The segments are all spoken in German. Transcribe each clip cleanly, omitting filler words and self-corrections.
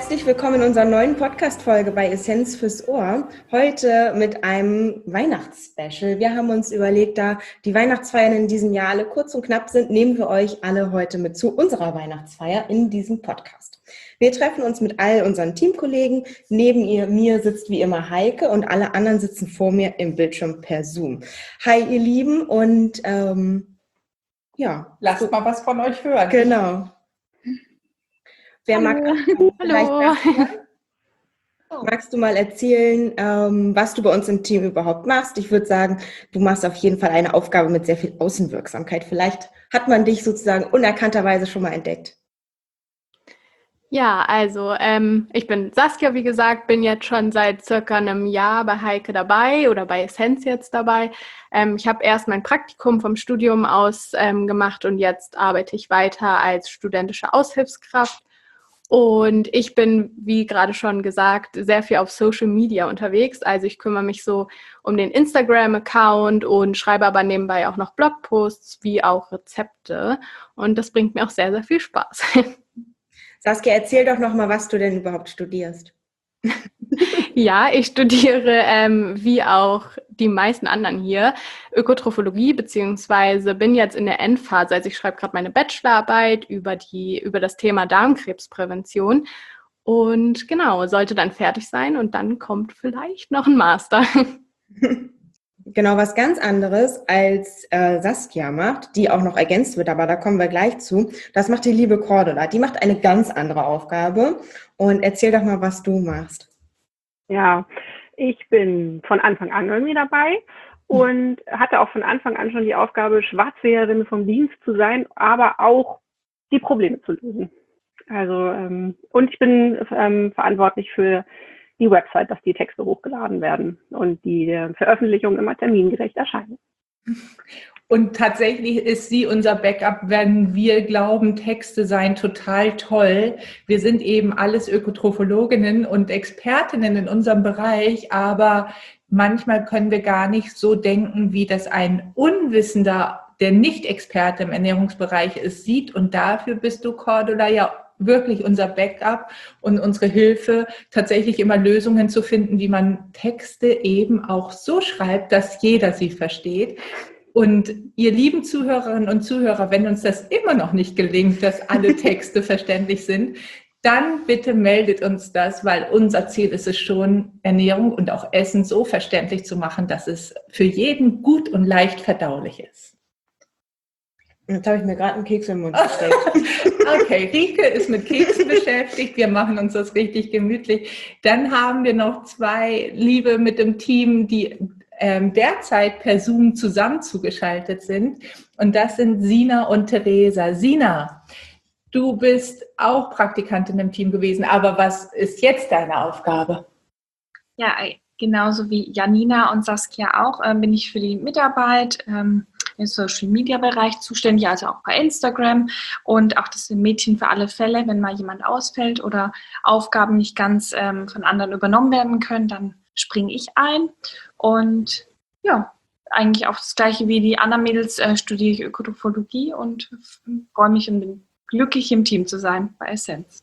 Herzlich willkommen in unserer neuen Podcast-Folge bei Essenz fürs Ohr. Heute mit einem Weihnachtsspecial. Wir haben uns überlegt, da die Weihnachtsfeiern in diesem Jahr alle kurz und knapp sind, nehmen wir euch alle heute mit zu unserer Weihnachtsfeier in diesem Podcast. Wir treffen uns mit all unseren Teamkollegen. Neben mir sitzt wie immer Heike und alle anderen sitzen vor mir im Bildschirm per Zoom. Hi ihr Lieben und lasst mal was von euch hören. Genau. Wer mag Hallo. Magst du mal erzählen, was du bei uns im Team überhaupt machst? Ich würde sagen, du machst auf jeden Fall eine Aufgabe mit sehr viel Außenwirksamkeit. Vielleicht hat man dich sozusagen unerkannterweise schon mal entdeckt. Ja, also ich bin Saskia, wie gesagt, bin jetzt schon seit circa einem Jahr bei Heike dabei oder bei Essenz jetzt dabei. Ich habe erst mein Praktikum vom Studium aus gemacht und jetzt arbeite ich weiter als studentische Aushilfskraft. Und ich bin, wie gerade schon gesagt, sehr viel auf Social Media unterwegs. Also ich kümmere mich so um den Instagram-Account und schreibe aber nebenbei auch noch Blogposts wie auch Rezepte. Und das bringt mir auch sehr, sehr viel Spaß. Saskia, erzähl doch noch mal, was du denn überhaupt studierst. Ja, ich studiere, wie auch die meisten anderen hier, Ökotrophologie, beziehungsweise bin jetzt in der Endphase. Also ich schreibe gerade meine Bachelorarbeit über das Thema Darmkrebsprävention und genau, sollte dann fertig sein und dann kommt vielleicht noch ein Master. Genau, was ganz anderes als Saskia macht, die auch noch ergänzt wird, aber da kommen wir gleich zu. Das macht die liebe Cordula. Die macht eine ganz andere Aufgabe. Und erzähl doch mal, was du machst. Ja, ich bin von Anfang an irgendwie dabei und hatte auch von Anfang an schon die Aufgabe, Schwarzseherin vom Dienst zu sein, aber auch die Probleme zu lösen. Also, und ich bin verantwortlich für die Website, dass die Texte hochgeladen werden und die Veröffentlichungen immer termingerecht erscheinen. Und tatsächlich ist sie unser Backup, wenn wir glauben, Texte seien total toll. Wir sind eben alles Ökotrophologinnen und Expertinnen in unserem Bereich, aber manchmal können wir gar nicht so denken, wie das ein Unwissender, der nicht Experte im Ernährungsbereich ist, sieht. Und dafür bist du, Cordula, ja wirklich unser Backup und unsere Hilfe, tatsächlich immer Lösungen zu finden, wie man Texte eben auch so schreibt, dass jeder sie versteht. Und ihr lieben Zuhörerinnen und Zuhörer, wenn uns das immer noch nicht gelingt, dass alle Texte verständlich sind, dann bitte meldet uns das, weil unser Ziel ist es schon, Ernährung und auch Essen so verständlich zu machen, dass es für jeden gut und leicht verdaulich ist. Jetzt habe ich mir gerade einen Keks im Mund gesteckt. Okay, Rike ist mit Keksen beschäftigt. Wir machen uns das richtig gemütlich. Dann haben wir noch zwei Liebe mit dem Team, die derzeit per Zoom zusammen zugeschaltet sind. Und das sind Sina und Theresa. Sina, du bist auch Praktikantin im Team gewesen, aber was ist jetzt deine Aufgabe? Ja, genauso wie Janina und Saskia auch, bin ich für die Mitarbeit im Social-Media-Bereich zuständig, also auch bei Instagram und auch das Mädchen für alle Fälle, wenn mal jemand ausfällt oder Aufgaben nicht ganz von anderen übernommen werden können, dann springe ich ein. Und ja, eigentlich auch das Gleiche wie die anderen Mädels studiere ich Ökotrophologie und freue mich und bin glücklich, im Team zu sein bei Essenz.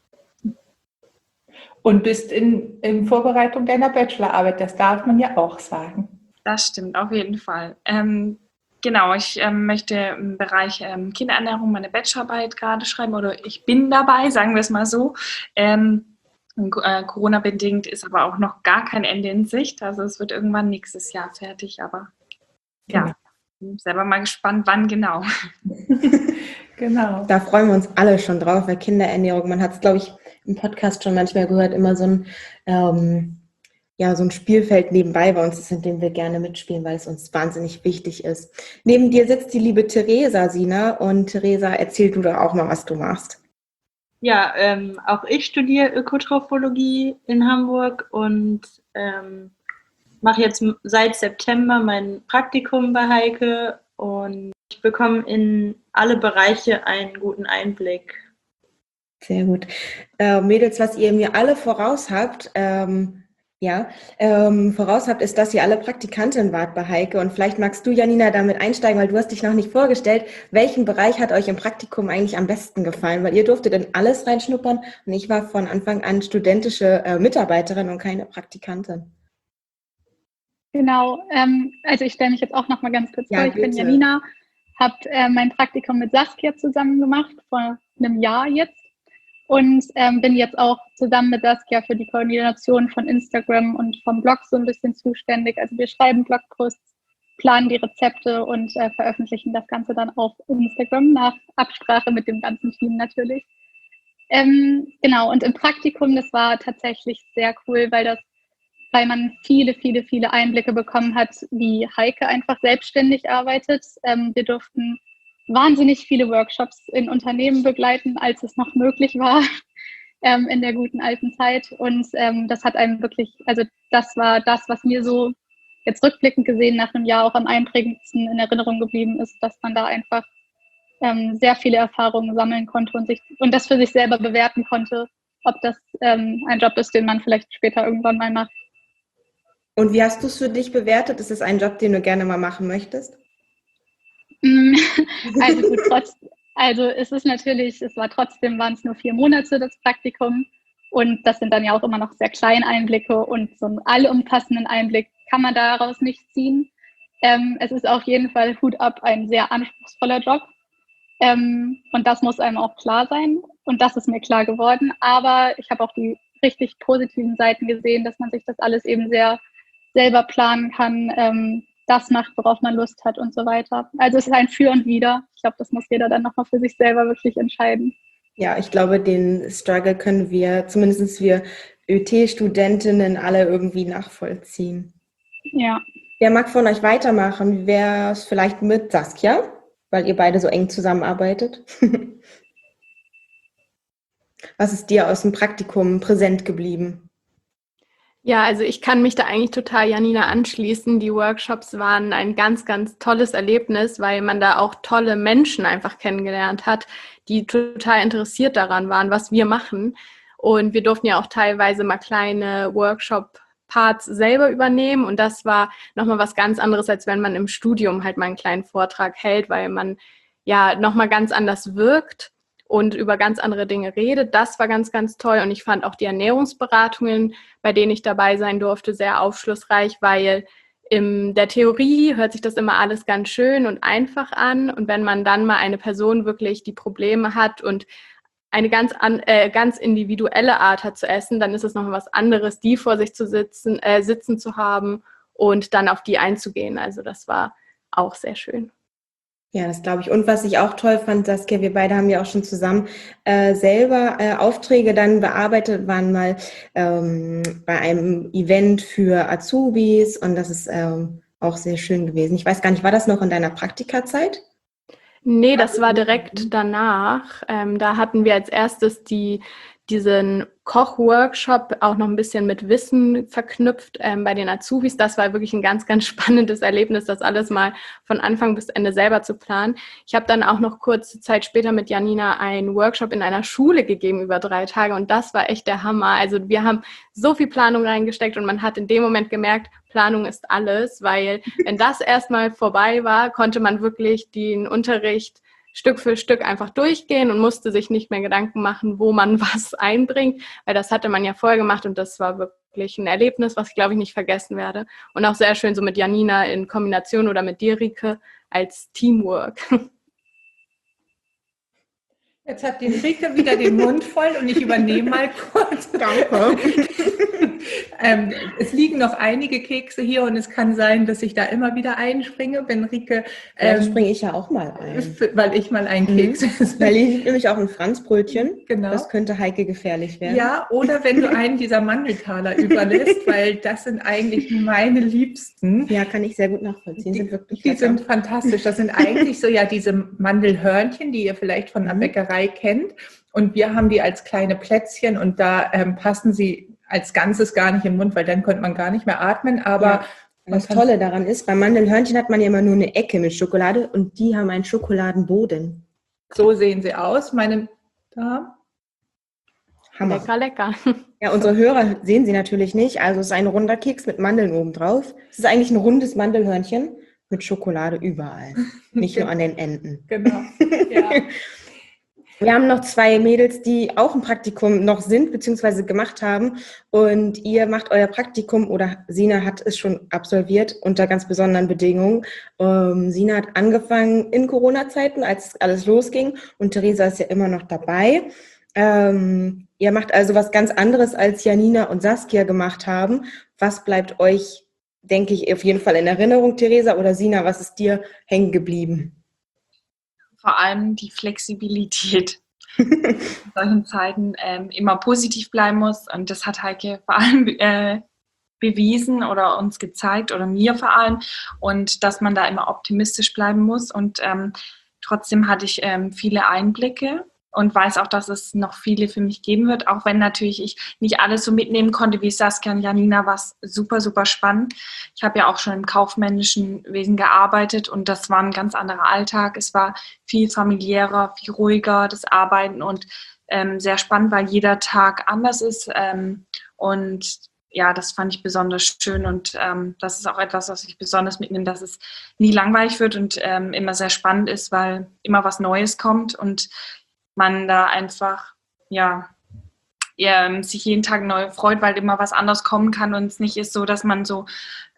Und bist in Vorbereitung deiner Bachelorarbeit, das darf man ja auch sagen. Das stimmt, auf jeden Fall. Genau, ich möchte im Bereich Kinderernährung meine Bachelorarbeit gerade schreiben oder ich bin dabei, sagen wir es mal so. Corona-bedingt ist aber auch noch gar kein Ende in Sicht. Also es wird irgendwann nächstes Jahr fertig, aber ja, bin selber mal gespannt, wann genau. Genau. Da freuen wir uns alle schon drauf, weil Kinderernährung, man hat es, glaube ich, im Podcast schon manchmal gehört, immer so ein Spielfeld nebenbei bei uns ist, in dem wir gerne mitspielen, weil es uns wahnsinnig wichtig ist. Neben dir sitzt die liebe Theresa, Sina. Und Theresa, erzähl du doch auch mal, was du machst. Ja, auch ich studiere Ökotrophologie in Hamburg und mache jetzt seit September mein Praktikum bei Heike und ich bekomme in alle Bereiche einen guten Einblick. Sehr gut. Mädels, was ihr mir alle voraus habt, Ja, voraus habt, ist, dass ihr alle Praktikantin wart bei Heike. Und vielleicht magst du, Janina, damit einsteigen, weil du hast dich noch nicht vorgestellt. Welchen Bereich hat euch im Praktikum eigentlich am besten gefallen? Weil ihr durftet in alles reinschnuppern und ich war von Anfang an studentische Mitarbeiterin und keine Praktikantin. Genau, also ich stelle mich jetzt auch noch mal ganz kurz Ja, vor. Ich bin bitte. Janina, habe mein Praktikum mit Saskia zusammen gemacht, vor einem Jahr jetzt. Und bin jetzt auch zusammen mit Saskia für die Koordination von Instagram und vom Blog so ein bisschen zuständig. Also wir schreiben Blogposts, planen die Rezepte und veröffentlichen das Ganze dann auf Instagram nach Absprache mit dem ganzen Team natürlich. Genau, und im Praktikum, das war tatsächlich sehr cool, weil man viele, viele, viele Einblicke bekommen hat, wie Heike einfach selbstständig arbeitet. Wir durften wahnsinnig viele Workshops in Unternehmen begleiten, als es noch möglich war in der guten alten Zeit. Und das hat einem wirklich, also das war das, was mir so jetzt rückblickend gesehen nach einem Jahr auch am einprägendsten in Erinnerung geblieben ist, dass man da einfach sehr viele Erfahrungen sammeln konnte und das für sich selber bewerten konnte, ob das ein Job ist, den man vielleicht später irgendwann mal macht. Und wie hast du es für dich bewertet? Ist es ein Job, den du gerne mal machen möchtest? Also gut, waren es nur 4 Monate, das Praktikum. Und das sind dann ja auch immer noch sehr kleine Einblicke und so einen allumfassenden Einblick kann man daraus nicht ziehen. Es ist auf jeden Fall Hut ab, ein sehr anspruchsvoller Job. Und das muss einem auch klar sein. Und das ist mir klar geworden. Aber ich habe auch die richtig positiven Seiten gesehen, dass man sich das alles eben sehr selber planen kann, das macht, worauf man Lust hat und so weiter. Also es ist ein Für und Wider. Ich glaube, das muss jeder dann nochmal für sich selber wirklich entscheiden. Ja, ich glaube, den Struggle können wir, zumindest wir ÖT-Studentinnen, alle irgendwie nachvollziehen. Ja. Wer mag von euch weitermachen? Wer ist vielleicht mit Saskia, weil ihr beide so eng zusammenarbeitet? Was ist dir aus dem Praktikum präsent geblieben? Ja, also ich kann mich da eigentlich total Janina anschließen. Die Workshops waren ein ganz, ganz tolles Erlebnis, weil man da auch tolle Menschen einfach kennengelernt hat, die total interessiert daran waren, was wir machen. Und wir durften ja auch teilweise mal kleine Workshop-Parts selber übernehmen. Und das war nochmal was ganz anderes, als wenn man im Studium halt mal einen kleinen Vortrag hält, weil man ja nochmal ganz anders wirkt und über ganz andere Dinge redet. Das war ganz, ganz toll. Und ich fand auch die Ernährungsberatungen, bei denen ich dabei sein durfte, sehr aufschlussreich, weil in der Theorie hört sich das immer alles ganz schön und einfach an. Und wenn man dann mal eine Person wirklich die Probleme hat und eine ganz individuelle Art hat zu essen, dann ist es noch was anderes, die vor sich zu sitzen zu haben und dann auf die einzugehen. Also das war auch sehr schön. Ja, das glaube ich. Und was ich auch toll fand, Saskia, wir beide haben ja auch schon zusammen selber Aufträge dann bearbeitet, waren mal bei einem Event für Azubis und das ist auch sehr schön gewesen. Ich weiß gar nicht, war das noch in deiner Praktikazeit? Nee, das war direkt danach. Da hatten wir als erstes diesen Koch-Workshop auch noch ein bisschen mit Wissen verknüpft bei den Azubis. Das war wirklich ein ganz, ganz spannendes Erlebnis, das alles mal von Anfang bis Ende selber zu planen. Ich habe dann auch noch kurze Zeit später mit Janina einen Workshop in einer Schule gegeben über 3 Tage und das war echt der Hammer. Also wir haben so viel Planung reingesteckt und man hat in dem Moment gemerkt, Planung ist alles, weil wenn das erstmal vorbei war, konnte man wirklich den Unterricht Stück für Stück einfach durchgehen und musste sich nicht mehr Gedanken machen, wo man was einbringt, weil das hatte man ja vorher gemacht und das war wirklich ein Erlebnis, was ich glaube ich nicht vergessen werde. Und auch sehr schön so mit Janina in Kombination oder mit dir, Rike, als Teamwork. Jetzt hat die Rike wieder den Mund voll und ich übernehme mal kurz. Danke. Es liegen noch einige Kekse hier und es kann sein, dass ich da immer wieder einspringe, wenn Rike... Dann springe ich ja auch mal ein. Weil ich mal einen Keks esse. Weil ich nämlich auch ein Franzbrötchen. Genau. Das könnte Heike gefährlich werden. Ja, oder wenn du einen dieser Mandeltaler überlässt, weil das sind eigentlich meine Liebsten. Ja, kann ich sehr gut nachvollziehen. Die sind fantastisch. Das sind eigentlich so ja diese Mandelhörnchen, die ihr vielleicht von der Bäckerei kennt. Und wir haben die als kleine Plätzchen und da passen sie als Ganzes gar nicht im Mund, weil dann könnte man gar nicht mehr atmen. Aber ja, das Tolle daran ist, bei Mandelhörnchen hat man ja immer nur eine Ecke mit Schokolade und die haben einen Schokoladenboden. So sehen sie aus, meine Damen. Hammer. Lecker, lecker. Ja, unsere Hörer sehen sie natürlich nicht. Also es ist ein runder Keks mit Mandeln obendrauf. Es ist eigentlich ein rundes Mandelhörnchen mit Schokolade überall, nicht nur an den Enden. Genau. Ja. Wir haben noch 2 Mädels, die auch im Praktikum noch sind, beziehungsweise gemacht haben. Und ihr macht euer Praktikum, oder Sina hat es schon absolviert, unter ganz besonderen Bedingungen. Sina hat angefangen in Corona-Zeiten, als alles losging. Und Theresa ist ja immer noch dabei. Ihr macht also was ganz anderes, als Janina und Saskia gemacht haben. Was bleibt euch, denke ich, auf jeden Fall in Erinnerung, Theresa oder Sina? Was ist dir hängen geblieben? Vor allem die Flexibilität. In solchen Zeiten immer positiv bleiben muss. Und das hat Heike vor allem bewiesen oder uns gezeigt oder mir vor allem. Und dass man da immer optimistisch bleiben muss. Und trotzdem hatte ich viele Einblicke und weiß auch, dass es noch viele für mich geben wird, auch wenn natürlich ich nicht alles so mitnehmen konnte wie Saskia und Janina, war es super, super spannend. Ich habe ja auch schon im kaufmännischen Wesen gearbeitet und das war ein ganz anderer Alltag. Es war viel familiärer, viel ruhiger, das Arbeiten und sehr spannend, weil jeder Tag anders ist und ja, das fand ich besonders schön und das ist auch etwas, was ich besonders mitnehme, dass es nie langweilig wird und immer sehr spannend ist, weil immer was Neues kommt und man da einfach, ja, sich jeden Tag neu freut, weil immer was anderes kommen kann und es nicht ist so, dass man so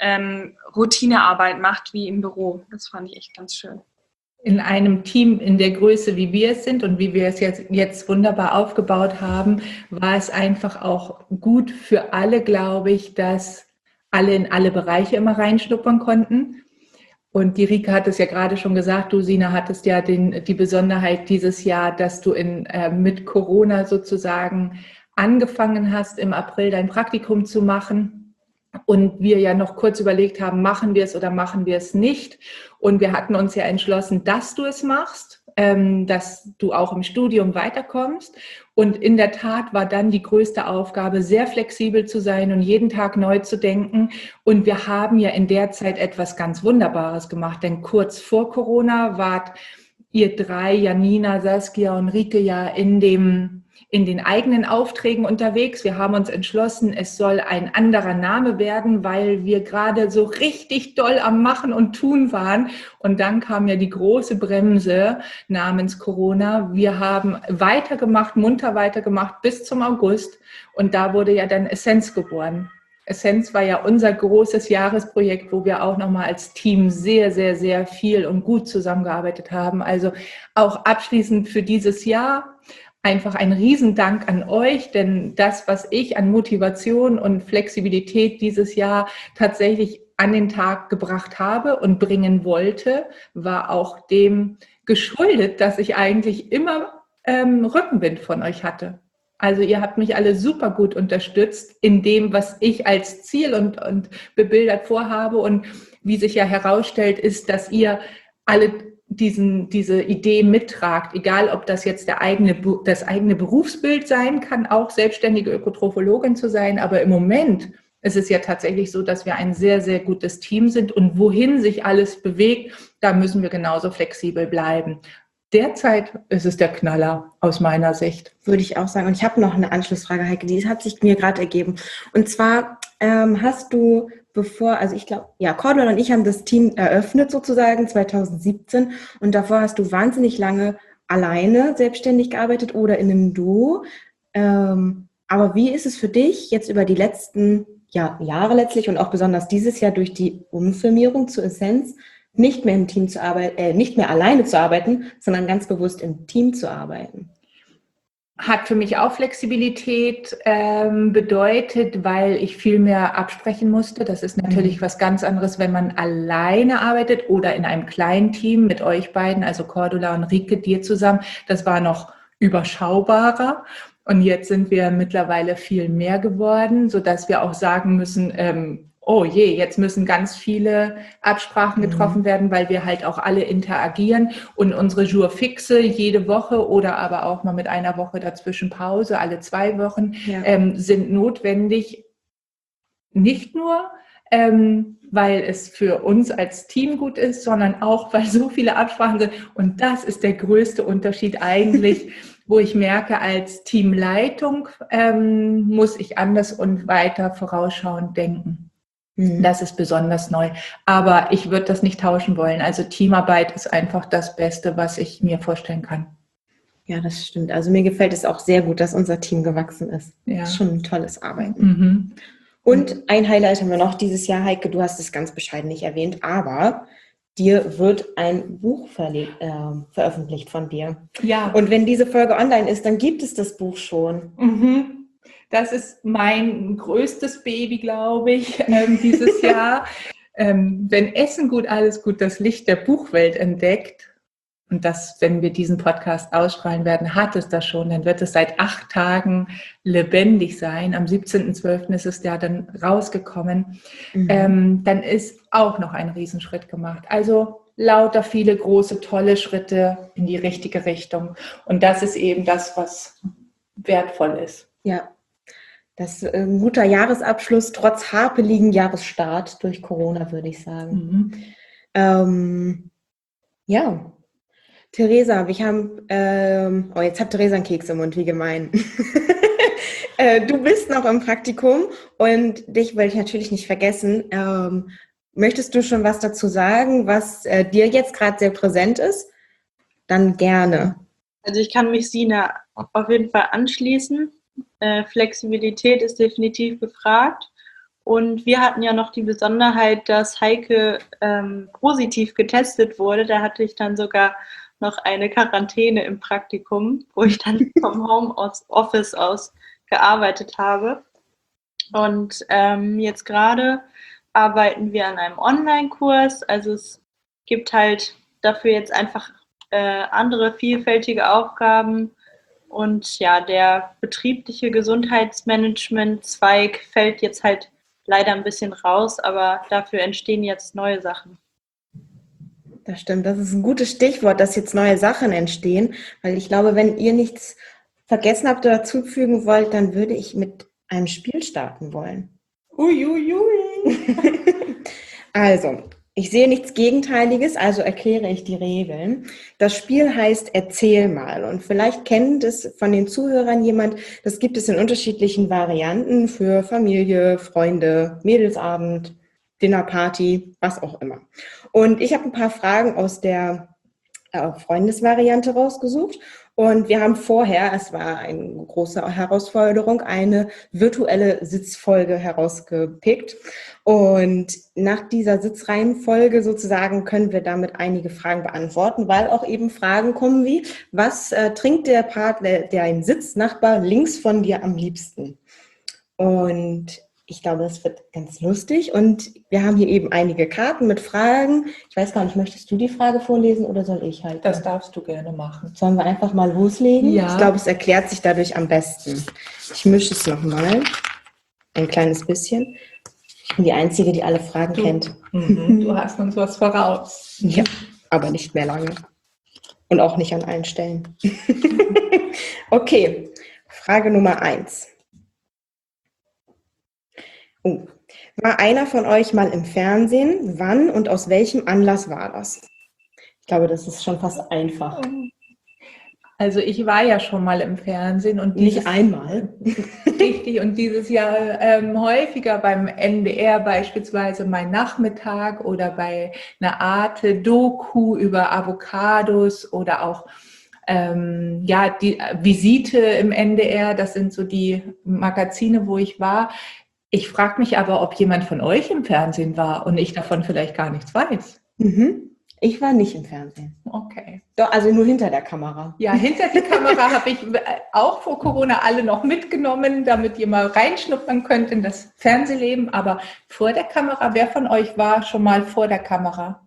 Routinearbeit macht wie im Büro. Das fand ich echt ganz schön. In einem Team in der Größe, wie wir es sind und wie wir es jetzt wunderbar aufgebaut haben, war es einfach auch gut für alle, glaube ich, dass alle in alle Bereiche immer reinschnuppern konnten. Und die Rike hat es ja gerade schon gesagt, du, Sina, hattest ja die Besonderheit dieses Jahr, dass du mit Corona sozusagen angefangen hast, im April dein Praktikum zu machen. Und wir ja noch kurz überlegt haben, machen wir es oder machen wir es nicht. Und wir hatten uns ja entschlossen, dass du es machst, dass du auch im Studium weiterkommst. Und in der Tat war dann die größte Aufgabe, sehr flexibel zu sein und jeden Tag neu zu denken. Und wir haben ja in der Zeit etwas ganz Wunderbares gemacht, denn kurz vor Corona wart ihr 3, Janina, Saskia und Rike, ja in den eigenen Aufträgen unterwegs. Wir haben uns entschlossen, es soll ein anderer Name werden, weil wir gerade so richtig doll am Machen und Tun waren. Und dann kam ja die große Bremse namens Corona. Wir haben weitergemacht, munter weitergemacht bis zum August. Und da wurde ja dann Essenz geboren. Essenz war ja unser großes Jahresprojekt, wo wir auch nochmal als Team sehr, sehr, sehr viel und gut zusammengearbeitet haben. Also auch abschließend für dieses Jahr einfach ein Riesendank an euch, denn das, was ich an Motivation und Flexibilität dieses Jahr tatsächlich an den Tag gebracht habe und bringen wollte, war auch dem geschuldet, dass ich eigentlich immer Rückenwind von euch hatte. Also ihr habt mich alle super gut unterstützt in dem, was ich als Ziel und bebildert vorhabe. Und wie sich ja herausstellt, ist, dass ihr alle diese Idee mittragt, egal ob das jetzt das eigene Berufsbild sein kann, auch selbstständige Ökotrophologin zu sein, aber im Moment ist es ja tatsächlich so, dass wir ein sehr, sehr gutes Team sind und wohin sich alles bewegt, da müssen wir genauso flexibel bleiben. Derzeit ist es der Knaller aus meiner Sicht. Würde ich auch sagen. Und ich habe noch eine Anschlussfrage, Heike, die hat sich mir gerade ergeben. Und zwar hast du also ich glaube, ja, Cordula und ich haben das Team eröffnet sozusagen 2017 und davor hast du wahnsinnig lange alleine selbstständig gearbeitet oder in einem Duo. Aber wie ist es für dich jetzt über die letzten Jahre letztlich und auch besonders dieses Jahr durch die Umfirmierung zu Essenz nicht mehr im Team zu arbeiten, nicht mehr alleine zu arbeiten, sondern ganz bewusst im Team zu arbeiten? Hat für mich auch Flexibilität bedeutet, weil ich viel mehr absprechen musste. Das ist natürlich was ganz anderes, wenn man alleine arbeitet oder in einem kleinen Team mit euch beiden, also Cordula und Rike, dir zusammen. Das war noch überschaubarer. Und jetzt sind wir mittlerweile viel mehr geworden, sodass wir auch sagen müssen, oh je, jetzt müssen ganz viele Absprachen getroffen werden, weil wir halt auch alle interagieren und unsere Jour fixe jede Woche oder aber auch mal mit einer Woche dazwischen Pause, alle 2 Wochen, sind notwendig. Nicht nur, weil es für uns als Team gut ist, sondern auch, weil so viele Absprachen sind. Und das ist der größte Unterschied eigentlich, wo ich merke, als Teamleitung muss ich anders und weiter vorausschauend denken. Das ist besonders neu. Aber ich würde das nicht tauschen wollen. Also Teamarbeit ist einfach das Beste, was ich mir vorstellen kann. Ja, das stimmt. Also mir gefällt es auch sehr gut, dass unser Team gewachsen ist. Ja. Das ist schon ein tolles Arbeiten. Und ein Highlight haben wir noch dieses Jahr, Heike, du hast es ganz bescheiden nicht erwähnt, aber dir wird ein Buch veröffentlicht von dir. Ja. Und wenn diese Folge online ist, dann gibt es das Buch schon. Das ist mein größtes Baby, glaube ich, dieses Jahr. Wenn Essen gut, alles gut, das Licht der Buchwelt entdeckt. Und das, wenn wir diesen Podcast ausstrahlen werden, hat es das schon. Dann wird es seit 8 Tagen lebendig sein. Am 17.12. ist es ja dann rausgekommen. Dann ist auch noch ein Riesenschritt gemacht. Also lauter viele große, tolle Schritte in die richtige Richtung. Und das ist eben das, was wertvoll ist. Ja, das ist ein guter Jahresabschluss, trotz hapeligen Jahresstart durch Corona, würde ich sagen. Ja. Theresa, wir haben, jetzt hat Theresa einen Keks im Mund, wie gemein. Du bist noch im Praktikum und dich will ich natürlich nicht vergessen. Möchtest du schon was dazu sagen, was dir jetzt gerade sehr präsent ist? Dann gerne. Also ich kann mich Sina auf jeden Fall anschließen. Flexibilität ist definitiv gefragt. Und wir hatten ja noch die Besonderheit, dass Heike positiv getestet wurde. Da hatte ich dann sogar noch eine Quarantäne im Praktikum, wo ich dann vom Homeoffice aus gearbeitet habe. Und jetzt gerade arbeiten wir an einem Online-Kurs. Also es gibt halt dafür jetzt einfach andere vielfältige Aufgaben. Und ja, der betriebliche Gesundheitsmanagement-Zweig fällt jetzt halt leider ein bisschen raus, aber dafür entstehen jetzt neue Sachen. Das stimmt, das ist ein gutes Stichwort, dass jetzt neue Sachen entstehen, weil ich glaube, wenn ihr nichts vergessen habt oder zufügen wollt, dann würde ich mit einem Spiel starten wollen. Also, ich sehe nichts Gegenteiliges, also erkläre ich die Regeln. Das Spiel heißt Erzähl mal und vielleicht kennt es von den Zuhörern jemand, das gibt es in unterschiedlichen Varianten für Familie, Freunde, Mädelsabend, Dinnerparty, was auch immer. Und ich habe ein paar Fragen aus der Freundesvariante rausgesucht und wir haben vorher, es war eine große Herausforderung, eine virtuelle Sitzfolge herausgepickt und nach dieser Sitzreihenfolge sozusagen können wir damit einige Fragen beantworten, weil auch eben Fragen kommen wie, was trinkt der Partner, dein Sitznachbar links von dir am liebsten? Und ich glaube, das wird ganz lustig und wir haben hier eben einige Karten mit Fragen. Ich weiß gar nicht, möchtest du die Frage vorlesen oder soll ich halt? Das darfst du gerne machen. Sollen wir einfach mal loslegen? Ja. Ich glaube, es erklärt sich dadurch am besten. Ich mische es nochmal. Ein kleines bisschen. Ich bin die Einzige, die alle Fragen kennt. Du hast uns was voraus. Ja, aber nicht mehr lange. Und auch nicht an allen Stellen. Okay, Frage Nummer 1. War einer von euch mal im Fernsehen? Wann und aus welchem Anlass war das? Ich glaube, das ist schon fast einfach. Also ich war ja schon mal im Fernsehen und Nicht einmal. Richtig, und dieses Jahr häufiger beim NDR beispielsweise Mein Nachmittag oder bei einer Arte-Doku über Avocados oder auch die Visite im NDR, das sind so die Magazine, wo ich war. Ich frage mich aber, ob jemand von euch im Fernsehen war und ich davon vielleicht gar nichts weiß. Ich war nicht im Fernsehen. Okay. Doch, also nur hinter der Kamera. Ja, hinter die Kamera habe ich auch vor Corona alle noch mitgenommen, damit ihr mal reinschnuppern könnt in das Fernsehleben. Aber vor der Kamera, wer von euch war schon mal vor der Kamera?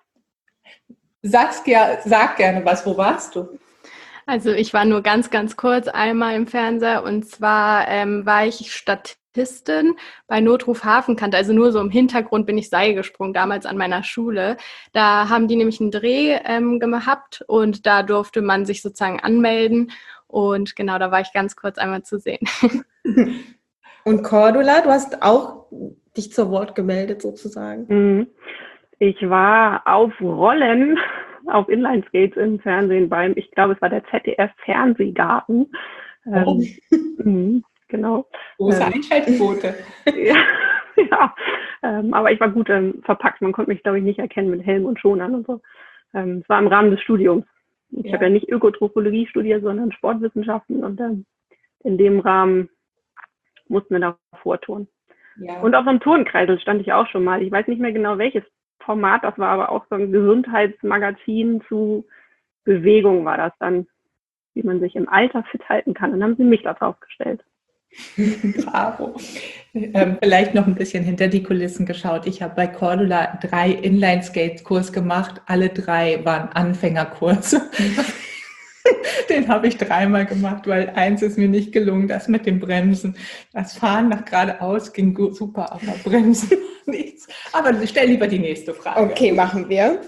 Saskia, sag gerne was, wo warst du? Also ich war nur ganz, ganz kurz einmal im Fernseher und zwar war ich Statistin bei Notruf Hafenkante, also nur so im Hintergrund bin ich Seil gesprungen, damals an meiner Schule. Da haben die nämlich einen Dreh gehabt und da durfte man sich sozusagen anmelden und genau, da war ich ganz kurz einmal zu sehen. Und Cordula, du hast auch dich zur Wort gemeldet sozusagen. Ich war auf Rollen auf Inlineskates im Fernsehen ich glaube, es war der ZDF-Fernsehgarten. Oh. Genau. Große Einschaltquote. Ja, aber ich war gut verpackt. Man konnte mich, glaube ich, nicht erkennen mit Helm und Schonern und so. Es war im Rahmen des Studiums. Ich habe ja nicht Ökotrophologie studiert, sondern Sportwissenschaften und in dem Rahmen mussten wir da vorturnen. Ja. Und auf so einem Turnkreisel stand ich auch schon mal. Ich weiß nicht mehr genau, welches Format das war, aber auch so ein Gesundheitsmagazin zu Bewegung war das dann, wie man sich im Alter fit halten kann. Und dann haben sie mich da drauf gestellt. Bravo. Vielleicht noch ein bisschen hinter die Kulissen geschaut. Ich habe bei Cordula 3 Inline-Skate-Kurs gemacht. Alle 3 waren Anfängerkurse. Den habe ich 3-mal gemacht, weil eins ist mir nicht gelungen, das mit dem Bremsen. Das Fahren nach geradeaus ging super, aber Bremsen nichts. Aber stell lieber die nächste Frage. Okay, machen wir.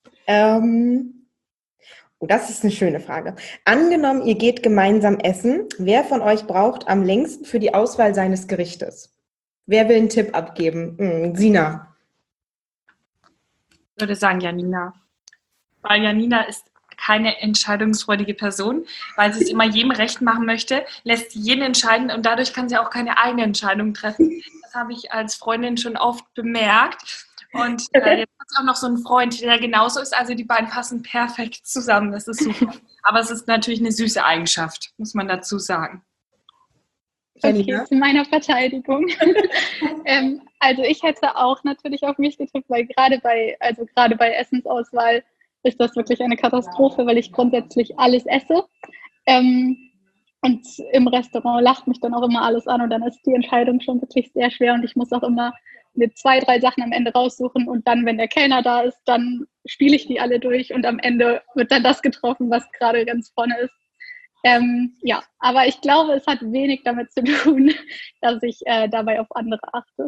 Oh, das ist eine schöne Frage. Angenommen, ihr geht gemeinsam essen. Wer von euch braucht am längsten für die Auswahl seines Gerichtes? Wer will einen Tipp abgeben? Sina. Ich würde sagen Janina. Weil Janina ist keine entscheidungsfreudige Person, weil sie es immer jedem recht machen möchte, lässt jeden entscheiden und dadurch kann sie auch keine eigene Entscheidung treffen. Das habe ich als Freundin schon oft bemerkt. Und jetzt hat sie auch noch so einen Freund, der genauso ist. Also die beiden passen perfekt zusammen. Das ist super. Aber es ist natürlich eine süße Eigenschaft, muss man dazu sagen. Okay, zu meiner Verteidigung. Also ich hätte auch natürlich auf mich getippt, weil gerade bei Essensauswahl ist das wirklich eine Katastrophe, weil ich grundsätzlich alles esse. Und im Restaurant lacht mich dann auch immer alles an und dann ist die Entscheidung schon wirklich sehr schwer und ich muss auch immer mir 2, 3 Sachen am Ende raussuchen und dann, wenn der Kellner da ist, dann spiele ich die alle durch und am Ende wird dann das getroffen, was gerade ganz vorne ist. Ja, aber ich glaube, es hat wenig damit zu tun, dass ich dabei auf andere achte.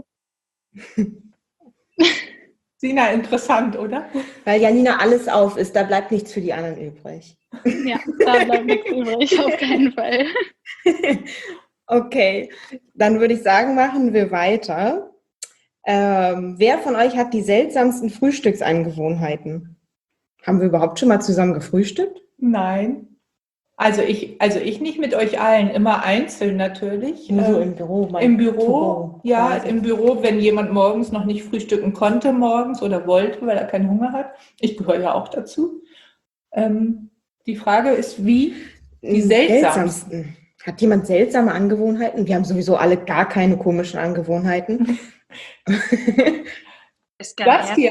Sina, interessant, oder? Weil Janina alles auf ist, da bleibt nichts für die anderen übrig. Ja, da bleibt nichts übrig, auf keinen Fall. Okay, dann würde ich sagen, machen wir weiter. Wer von euch hat die seltsamsten Frühstücksangewohnheiten? Haben wir überhaupt schon mal zusammen gefrühstückt? Nein. Also ich nicht mit euch allen, immer einzeln natürlich. Nur so im Büro. Im Büro, ja, im Büro, wenn jemand morgens noch nicht frühstücken konnte morgens oder wollte, weil er keinen Hunger hat. Ich gehöre ja auch dazu. Die Frage ist, wie die seltsamsten. Hat jemand seltsame Angewohnheiten? Wir haben sowieso alle gar keine komischen Angewohnheiten. Saskia,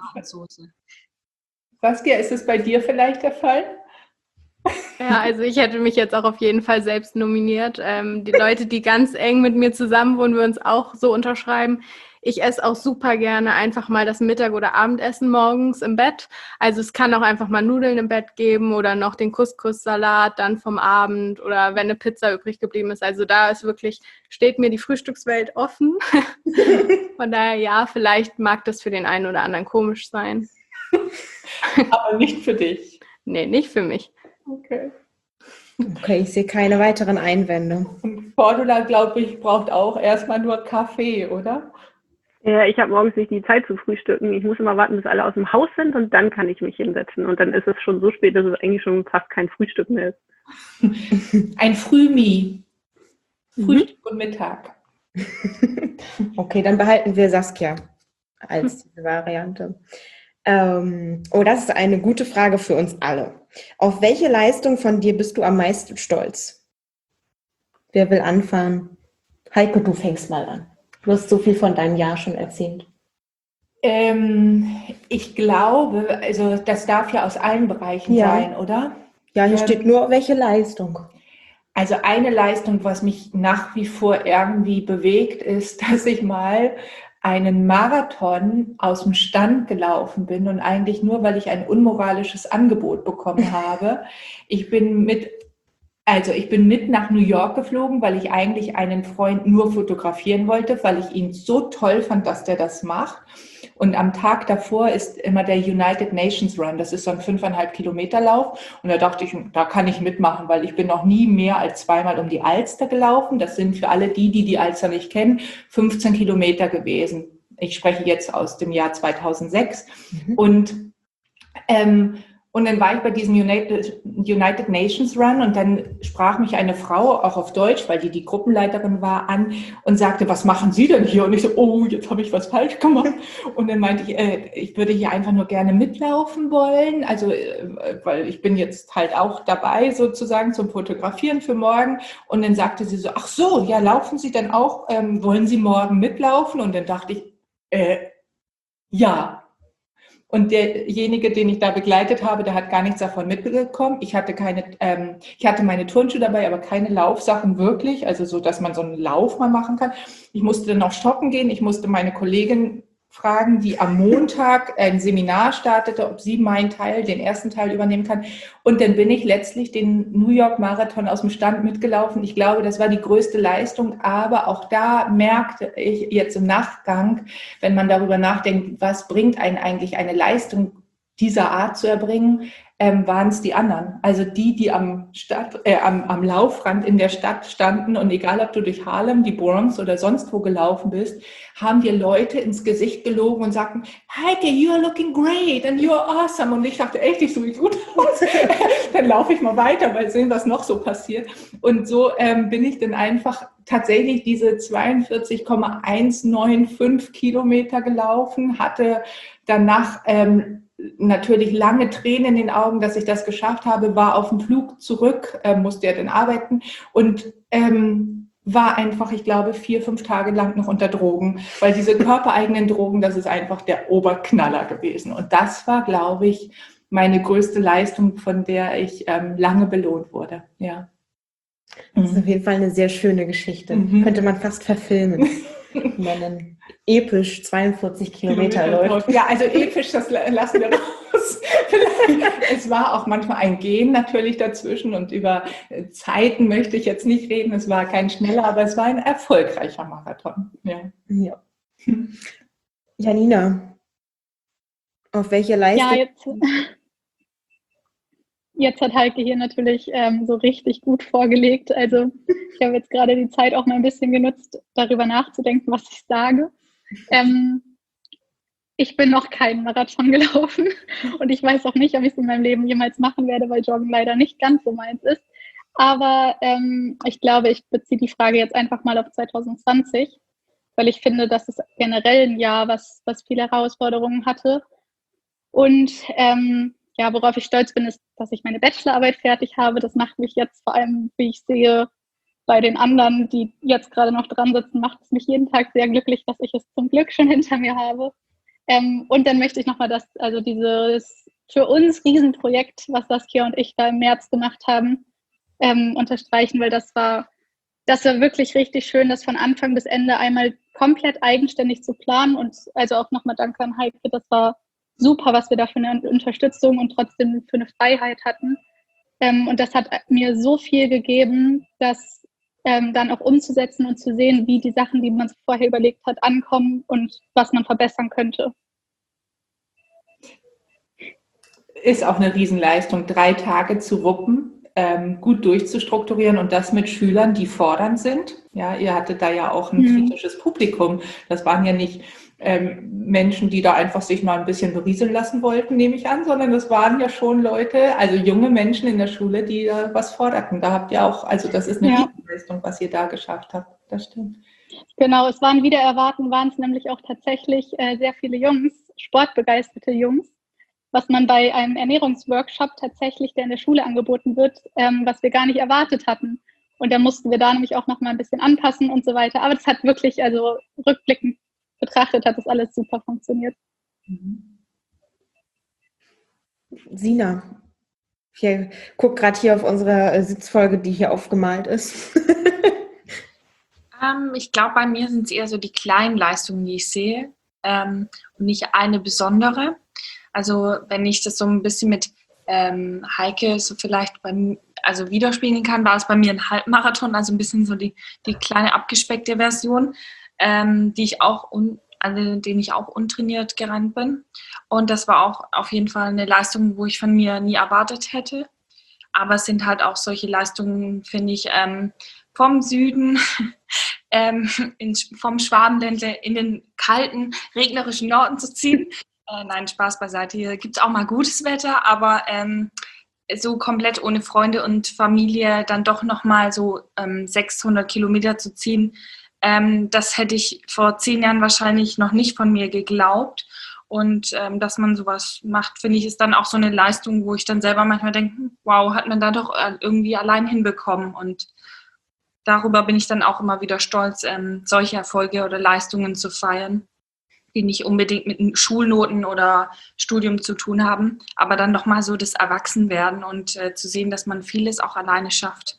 ist es bei dir vielleicht der Fall? Ja, also ich hätte mich jetzt auch auf jeden Fall selbst nominiert. Die Leute, die ganz eng mit mir zusammen wohnen, würden es auch so unterschreiben. Ich esse auch super gerne einfach mal das Mittag- oder Abendessen morgens im Bett. Also es kann auch einfach mal Nudeln im Bett geben oder noch den Couscous-Salat dann vom Abend oder wenn eine Pizza übrig geblieben ist. Also da ist wirklich, steht mir die Frühstückswelt offen. Von daher, ja, vielleicht mag das für den einen oder anderen komisch sein. Aber nicht für dich. Nee, nicht für mich. Okay, ich sehe keine weiteren Einwände. Und Cordula, glaube ich, braucht auch erstmal nur Kaffee, oder? Ja, ich habe morgens nicht die Zeit zu frühstücken. Ich muss immer warten, bis alle aus dem Haus sind und dann kann ich mich hinsetzen. Und dann ist es schon so spät, dass es eigentlich schon fast kein Frühstück mehr ist. Ein Frühmi. Frühstück und Mittag. Okay, dann behalten wir Saskia als diese Variante. Das ist eine gute Frage für uns alle. Auf welche Leistung von dir bist du am meisten stolz? Wer will anfangen? Heike, du fängst mal an. Du hast so viel von deinem Jahr schon erzählt. Ich glaube, also das darf ja aus allen Bereichen sein, oder? Ja, hier steht nur, welche Leistung. Also eine Leistung, was mich nach wie vor irgendwie bewegt, ist, dass ich mal einen Marathon aus dem Stand gelaufen bin und eigentlich nur, weil ich ein unmoralisches Angebot bekommen habe. Ich bin mit nach New York geflogen, weil ich eigentlich einen Freund nur fotografieren wollte, weil ich ihn so toll fand, dass der das macht. Und am Tag davor ist immer der United Nations Run. Das ist so ein 5,5 Kilometer Lauf. Und da dachte ich, da kann ich mitmachen, weil ich bin noch nie mehr als 2-mal um die Alster gelaufen. Das sind für alle die Alster nicht kennen, 15 Kilometer gewesen. Ich spreche jetzt aus dem Jahr 2006. Und Und dann war ich bei diesem United Nations Run und dann sprach mich eine Frau, auch auf Deutsch, weil die Gruppenleiterin war, an und sagte, was machen Sie denn hier? Und ich so, oh, jetzt habe ich was falsch gemacht. Und dann meinte ich würde hier einfach nur gerne mitlaufen wollen, also weil ich bin jetzt halt auch dabei sozusagen zum Fotografieren für morgen. Und dann sagte sie so, ach so, ja, laufen Sie denn auch, wollen Sie morgen mitlaufen? Und dann dachte ich, ja. Und derjenige, den ich da begleitet habe, der hat gar nichts davon mitbekommen. Ich hatte meine Turnschuhe dabei, aber keine Laufsachen wirklich, also so, dass man so einen Lauf mal machen kann. Ich musste dann noch shoppen gehen. Ich musste meine Kollegin fragen, die am Montag ein Seminar startete, ob sie den ersten Teil übernehmen kann. Und dann bin ich letztlich den New York Marathon aus dem Stand mitgelaufen. Ich glaube, das war die größte Leistung, aber auch da merkte ich jetzt im Nachgang, wenn man darüber nachdenkt, was bringt einen eigentlich eine Leistung dieser Art zu erbringen, waren es die anderen. Also die am Laufrand in der Stadt standen und egal, ob du durch Harlem, die Bronx oder sonst wo gelaufen bist, haben dir Leute ins Gesicht gelogen und sagten, Heike, you are looking great and you are awesome. Und ich dachte, echt, ich sehe gut aus. Dann laufe ich mal weiter, mal sehen, was noch so passiert. Und so bin ich dann einfach tatsächlich diese 42,195 Kilometer gelaufen, hatte danach natürlich lange Tränen in den Augen, dass ich das geschafft habe, war auf dem Flug zurück, musste ja dann arbeiten und war einfach, ich glaube, 4-5 Tage lang noch unter Drogen, weil diese körpereigenen Drogen, das ist einfach der Oberknaller gewesen. Und das war, glaube ich, meine größte Leistung, von der ich lange belohnt wurde. Ja. Das ist auf jeden Fall eine sehr schöne Geschichte. Könnte man fast verfilmen nennen. Episch 42 Kilometer läuft. Ja, also episch, das lassen wir raus. Es war auch manchmal ein Gehen natürlich dazwischen und über Zeiten möchte ich jetzt nicht reden. Es war kein schneller, aber es war ein erfolgreicher Marathon. Ja. Janina, auf welche Leistung? Ja, jetzt hat Heike hier natürlich so richtig gut vorgelegt. Also ich habe jetzt gerade die Zeit auch mal ein bisschen genutzt, darüber nachzudenken, was ich sage. Ich bin noch keinen Marathon gelaufen und ich weiß auch nicht, ob ich es in meinem Leben jemals machen werde, weil Joggen leider nicht ganz so meins ist. Aber ich glaube, ich beziehe die Frage jetzt einfach mal auf 2020, weil ich finde, das ist generell ein Jahr, was viele Herausforderungen hatte. Und worauf ich stolz bin, ist, dass ich meine Bachelorarbeit fertig habe. Das macht mich jetzt vor allem, wie ich sehe, bei den anderen, die jetzt gerade noch dran sitzen, macht es mich jeden Tag sehr glücklich, dass ich es zum Glück schon hinter mir habe. Und dann möchte ich nochmal dieses für uns Riesenprojekt, was Saskia und ich da im März gemacht haben, unterstreichen, weil das war wirklich richtig schön, das von Anfang bis Ende einmal komplett eigenständig zu planen. Und also auch nochmal Danke an Heike, das war super, was wir da für eine Unterstützung und trotzdem für eine Freiheit hatten. Und das hat mir so viel gegeben, dass dann auch umzusetzen und zu sehen, wie die Sachen, die man vorher überlegt hat, ankommen und was man verbessern könnte. Ist auch eine Riesenleistung, 3 Tage zu wuppen, gut durchzustrukturieren und das mit Schülern, die fordernd sind. Ja, ihr hattet da ja auch ein kritisches Publikum. Das waren ja nicht Menschen, die da einfach sich mal ein bisschen berieseln lassen wollten, nehme ich an, sondern das waren ja schon Leute, also junge Menschen in der Schule, die da was forderten. Da habt ihr auch, also das ist eine Riesenleistung, was ihr da geschafft habt. Das stimmt. Genau, es waren wieder erwarten, waren es nämlich auch tatsächlich sehr viele Jungs, sportbegeisterte Jungs, was man bei einem Ernährungsworkshop tatsächlich, der in der Schule angeboten wird, was wir gar nicht erwartet hatten. Und da mussten wir da nämlich auch noch mal ein bisschen anpassen und so weiter. Aber das hat wirklich, also rückblickend betrachtet, hat das alles super funktioniert. Sina, ich gucke gerade hier auf unsere Sitzfolge, die hier aufgemalt ist. Ich glaube, bei mir sind es eher so die kleinen Leistungen, die ich sehe und nicht eine besondere. Also wenn ich das so ein bisschen mit Heike so vielleicht widerspiegeln kann, war es bei mir ein Halbmarathon, also ein bisschen so die kleine abgespeckte Version, den ich auch untrainiert gerannt bin. Und das war auch auf jeden Fall eine Leistung, wo ich von mir nie erwartet hätte. Aber es sind halt auch solche Leistungen, finde ich, vom Süden, vom Schwabenländle in den kalten, regnerischen Norden zu ziehen. Nein, Spaß beiseite. Hier gibt es auch mal gutes Wetter, aber so komplett ohne Freunde und Familie dann doch nochmal so 600 Kilometer zu ziehen, das hätte ich vor 10 Jahren wahrscheinlich noch nicht von mir geglaubt. Und dass man sowas macht, finde ich, ist dann auch so eine Leistung, wo ich dann selber manchmal denke, wow, hat man da doch irgendwie allein hinbekommen. Und darüber bin ich dann auch immer wieder stolz, solche Erfolge oder Leistungen zu feiern, die nicht unbedingt mit Schulnoten oder Studium zu tun haben, aber dann nochmal so das Erwachsenwerden und zu sehen, dass man vieles auch alleine schafft.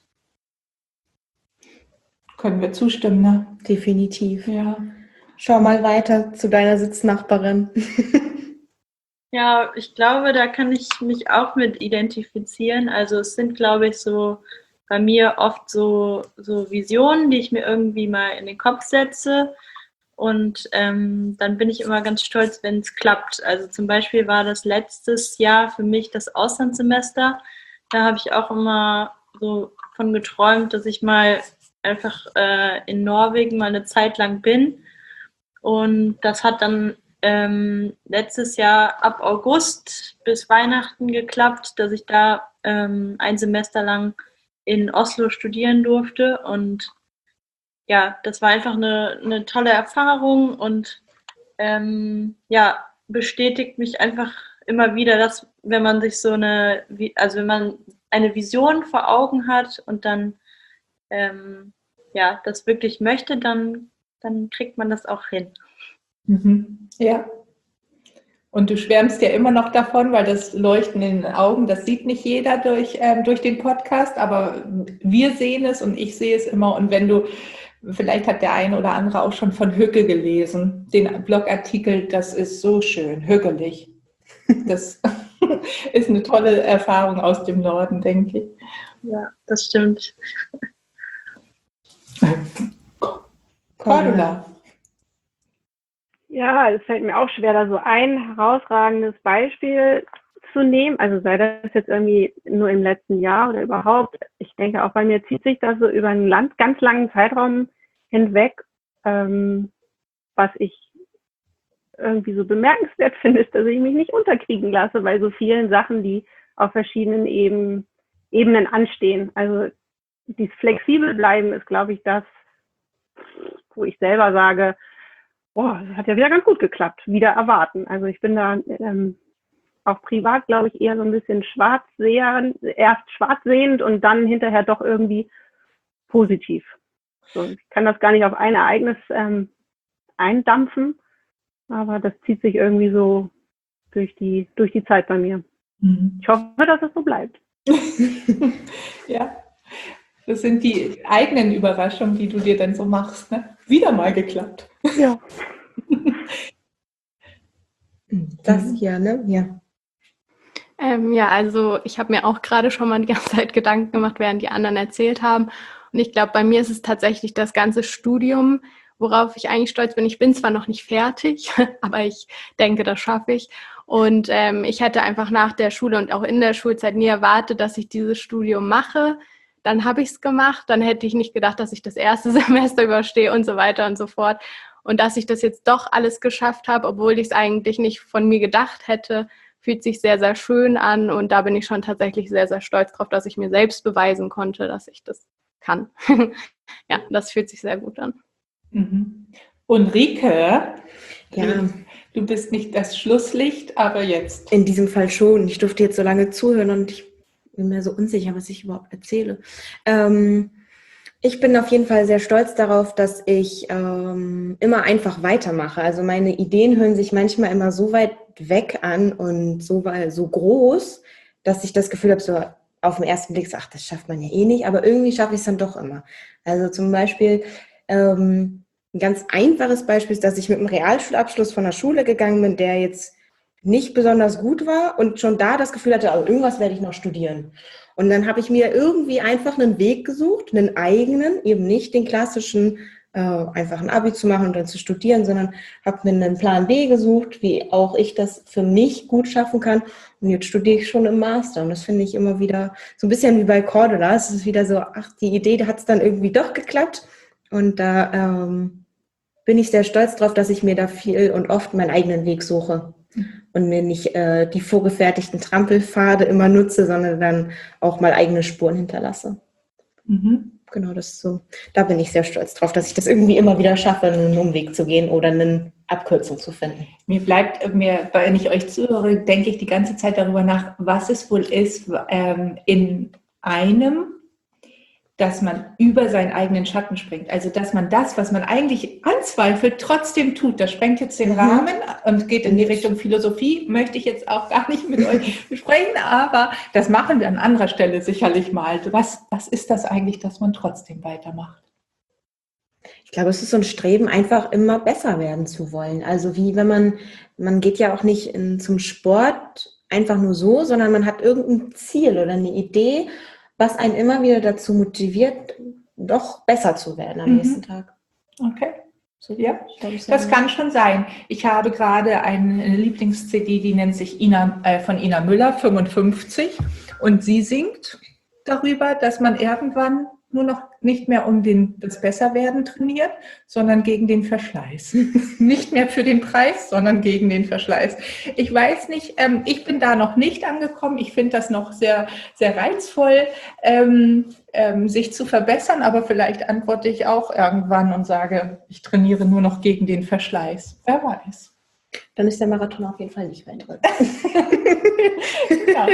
Können wir zustimmen, ne? Definitiv. Ja. Schau mal weiter zu deiner Sitznachbarin. Ja, ich glaube, da kann ich mich auch mit identifizieren. Also es sind, glaube ich, so bei mir oft so Visionen, die ich mir irgendwie mal in den Kopf setze. Und dann bin ich immer ganz stolz, wenn es klappt. Also zum Beispiel war das letztes Jahr für mich das Auslandssemester. Da habe ich auch immer so von geträumt, dass ich mal einfach in Norwegen mal eine Zeit lang bin. Und das hat dann letztes Jahr ab August bis Weihnachten geklappt, dass ich da ein Semester lang in Oslo studieren durfte. Und ja, das war einfach eine tolle Erfahrung und ja, bestätigt mich einfach immer wieder, dass wenn man sich wenn man eine Vision vor Augen hat und dann ja, das wirklich möchte, dann kriegt man das auch hin. Mhm. Ja. Und du schwärmst ja immer noch davon, weil das Leuchten in den Augen, das sieht nicht jeder durch den Podcast, aber wir sehen es und ich sehe es immer. Und vielleicht hat der eine oder andere auch schon von Hügge gelesen, den Blogartikel, das ist so schön, hügelig. Das ist eine tolle Erfahrung aus dem Norden, denke ich. Ja, das stimmt. Cordula. Ja, es fällt mir auch schwer, da so ein herausragendes Beispiel zu nehmen. Also sei das jetzt irgendwie nur im letzten Jahr oder überhaupt. Ich denke, auch bei mir zieht sich das so über einen ganz langen Zeitraum hinweg. Was ich irgendwie so bemerkenswert finde, ist, dass ich mich nicht unterkriegen lasse bei so vielen Sachen, die auf verschiedenen Ebenen anstehen. Also dieses flexibel bleiben ist, glaube ich, das, wo ich selber sage, boah, das hat ja wieder ganz gut geklappt, wieder erwarten. Also ich bin da auch privat, glaube ich, eher so ein bisschen erst schwarzsehend und dann hinterher doch irgendwie positiv. So, ich kann das gar nicht auf ein Ereignis eindampfen, aber das zieht sich irgendwie so durch die Zeit bei mir. Mhm. Ich hoffe, dass es so bleibt. Ja, das sind die eigenen Überraschungen, die du dir dann so machst. Ne? Wieder mal geklappt. Ja. Das hier, ne? Ja. Ja, also ich habe mir auch gerade schon mal die ganze Zeit Gedanken gemacht, während die anderen erzählt haben. Und ich glaube, bei mir ist es tatsächlich das ganze Studium, worauf ich eigentlich stolz bin. Ich bin zwar noch nicht fertig, aber ich denke, das schaffe ich. Und ich hätte einfach nach der Schule und auch in der Schulzeit nie erwartet, dass ich dieses Studium mache. Dann habe ich es gemacht. Dann hätte ich nicht gedacht, dass ich das erste Semester überstehe und so weiter und so fort. Und dass ich das jetzt doch alles geschafft habe, obwohl ich es eigentlich nicht von mir gedacht hätte, fühlt sich sehr, sehr schön an. Und da bin ich schon tatsächlich sehr, sehr stolz drauf, dass ich mir selbst beweisen konnte, dass ich das kann. Ja, das fühlt sich sehr gut an. Mhm. Ulrike, Ja, du bist nicht das Schlusslicht, aber jetzt. in diesem Fall schon. Ich durfte jetzt so lange zuhören und ich bin mir so unsicher, was ich überhaupt erzähle. Ich bin auf jeden Fall sehr stolz darauf, dass ich immer einfach weitermache. Also meine Ideen hören sich manchmal immer so weit weg an und so groß, dass ich das Gefühl habe, so auf den ersten Blick, so, ach, das schafft man ja eh nicht, aber irgendwie schaffe ich es dann doch immer. Also zum Beispiel ein ganz einfaches Beispiel ist, dass ich mit einem Realschulabschluss von der Schule gegangen bin, der jetzt nicht besonders gut war und schon da das Gefühl hatte, also irgendwas werde ich noch studieren. Und dann habe ich mir irgendwie einfach einen Weg gesucht, einen eigenen, eben nicht den klassischen, einfach ein Abi zu machen und dann zu studieren, sondern habe mir einen Plan B gesucht, wie auch ich das für mich gut schaffen kann. Und jetzt studiere ich schon im Master. Und das finde ich immer wieder so ein bisschen wie bei Cordula. Es ist wieder so, ach, die Idee, da hat es dann irgendwie doch geklappt. Und da bin ich sehr stolz drauf, dass ich mir da viel und oft meinen eigenen Weg suche. und mir nicht die vorgefertigten Trampelpfade immer nutze, sondern dann auch mal eigene Spuren hinterlasse. Genau, das ist so. Da bin ich sehr stolz drauf, dass ich das irgendwie immer wieder schaffe, einen Umweg zu gehen oder eine Abkürzung zu finden. Wenn ich euch zuhöre, denke ich die ganze Zeit darüber nach, was es wohl ist in einem, dass man über seinen eigenen Schatten springt. Also, dass man das, was man eigentlich anzweifelt, trotzdem tut. Das sprengt jetzt den Rahmen und geht in die Richtung Philosophie. Möchte ich jetzt auch gar nicht mit euch besprechen, aber das machen wir an anderer Stelle sicherlich mal. Was ist das eigentlich, dass man trotzdem weitermacht? Ich glaube, es ist so ein Streben, einfach immer besser werden zu wollen. Also wie wenn man geht ja auch nicht zum Sport einfach nur so, sondern man hat irgendein Ziel oder eine Idee, was einen immer wieder dazu motiviert, doch besser zu werden am nächsten Tag. Okay. So, ja, das kann schon sein. Ich habe gerade eine Lieblings-CD, die nennt sich von Ina Müller, 55. Und sie singt darüber, dass man irgendwann nur noch nicht mehr das Besserwerden trainiert, sondern gegen den Verschleiß. Nicht mehr für den Preis, sondern gegen den Verschleiß. Ich weiß nicht, ich bin da noch nicht angekommen. Ich finde das noch sehr, sehr reizvoll, sich zu verbessern, aber vielleicht antworte ich auch irgendwann und sage, ich trainiere nur noch gegen den Verschleiß. Wer weiß. Dann ist der Marathon auf jeden Fall nicht weit drin. Ja.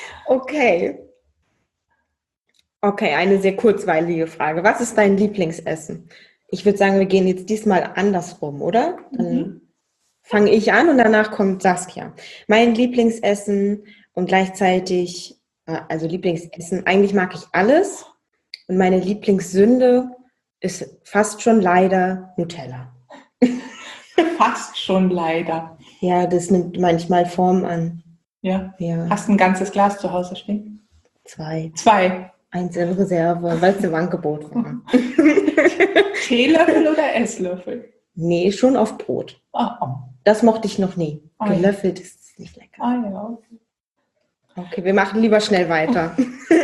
Okay, eine sehr kurzweilige Frage. Was ist dein Lieblingsessen? Ich würde sagen, wir gehen jetzt diesmal andersrum, oder? Dann fange ich an und danach kommt Saskia. Mein Lieblingsessen und gleichzeitig, also Lieblingsessen, eigentlich mag ich alles. Und meine Lieblingssünde ist fast schon leider Nutella. Fast schon leider. Ja, das nimmt manchmal Form an. Ja. Hast du ein ganzes Glas zu Hause stehen? 2. 2. Eins in Reserve, weil es im Angebot war. Teelöffel oder Esslöffel? Nee, schon auf Brot. Das mochte ich noch nie. Gelöffelt ist es nicht lecker. Okay, wir machen lieber schnell weiter.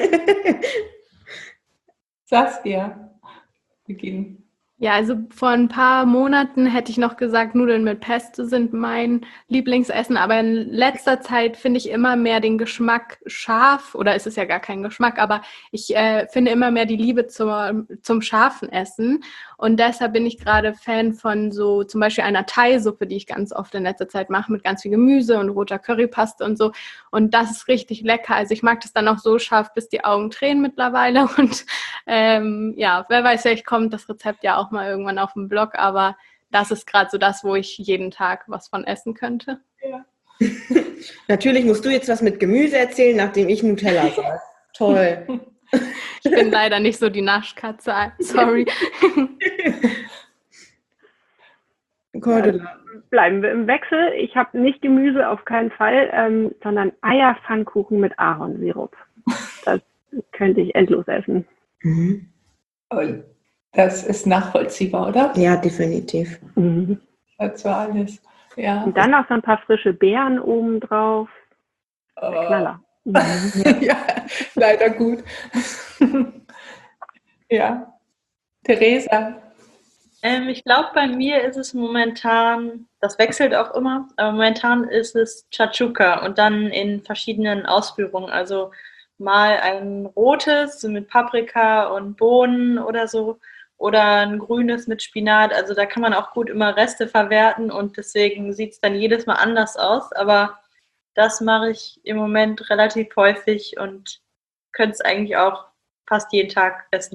Saskia, beginnen. Ja, also vor ein paar Monaten hätte ich noch gesagt, Nudeln mit Pesto sind mein Lieblingsessen, aber in letzter Zeit finde ich immer mehr den Geschmack scharf, oder ist es ja gar kein Geschmack, aber ich finde immer mehr die Liebe zum scharfen Essen und deshalb bin ich gerade Fan von so zum Beispiel einer Thai-Suppe, die ich ganz oft in letzter Zeit mache, mit ganz viel Gemüse und roter Currypaste und so und das ist richtig lecker, also ich mag das dann auch so scharf, bis die Augen tränen mittlerweile und ja, wer weiß, vielleicht kommt das Rezept ja auch mal irgendwann auf dem Blog, aber das ist gerade so das, wo ich jeden Tag was von essen könnte. Ja. Natürlich musst du jetzt was mit Gemüse erzählen, nachdem ich Nutella sage. Toll. Ich bin leider nicht so die Naschkatze, sorry. Cordula. Bleiben wir im Wechsel. Ich habe nicht Gemüse, auf keinen Fall, sondern Eierpfannkuchen mit Ahornsirup. Das könnte ich endlos essen. Das ist nachvollziehbar, oder? Ja, definitiv. Das war alles. Ja. Und dann noch so ein paar frische Beeren obendrauf. Knaller. Ja, leider gut. Ja. Theresa. Ich glaube, bei mir ist es momentan, das wechselt auch immer, aber momentan ist es Chachuca und dann in verschiedenen Ausführungen. Also mal ein rotes mit Paprika und Bohnen oder so oder ein grünes mit Spinat. Also da kann man auch gut immer Reste verwerten und deswegen sieht es dann jedes Mal anders aus. Aber das mache ich im Moment relativ häufig und könnte es eigentlich auch fast jeden Tag essen.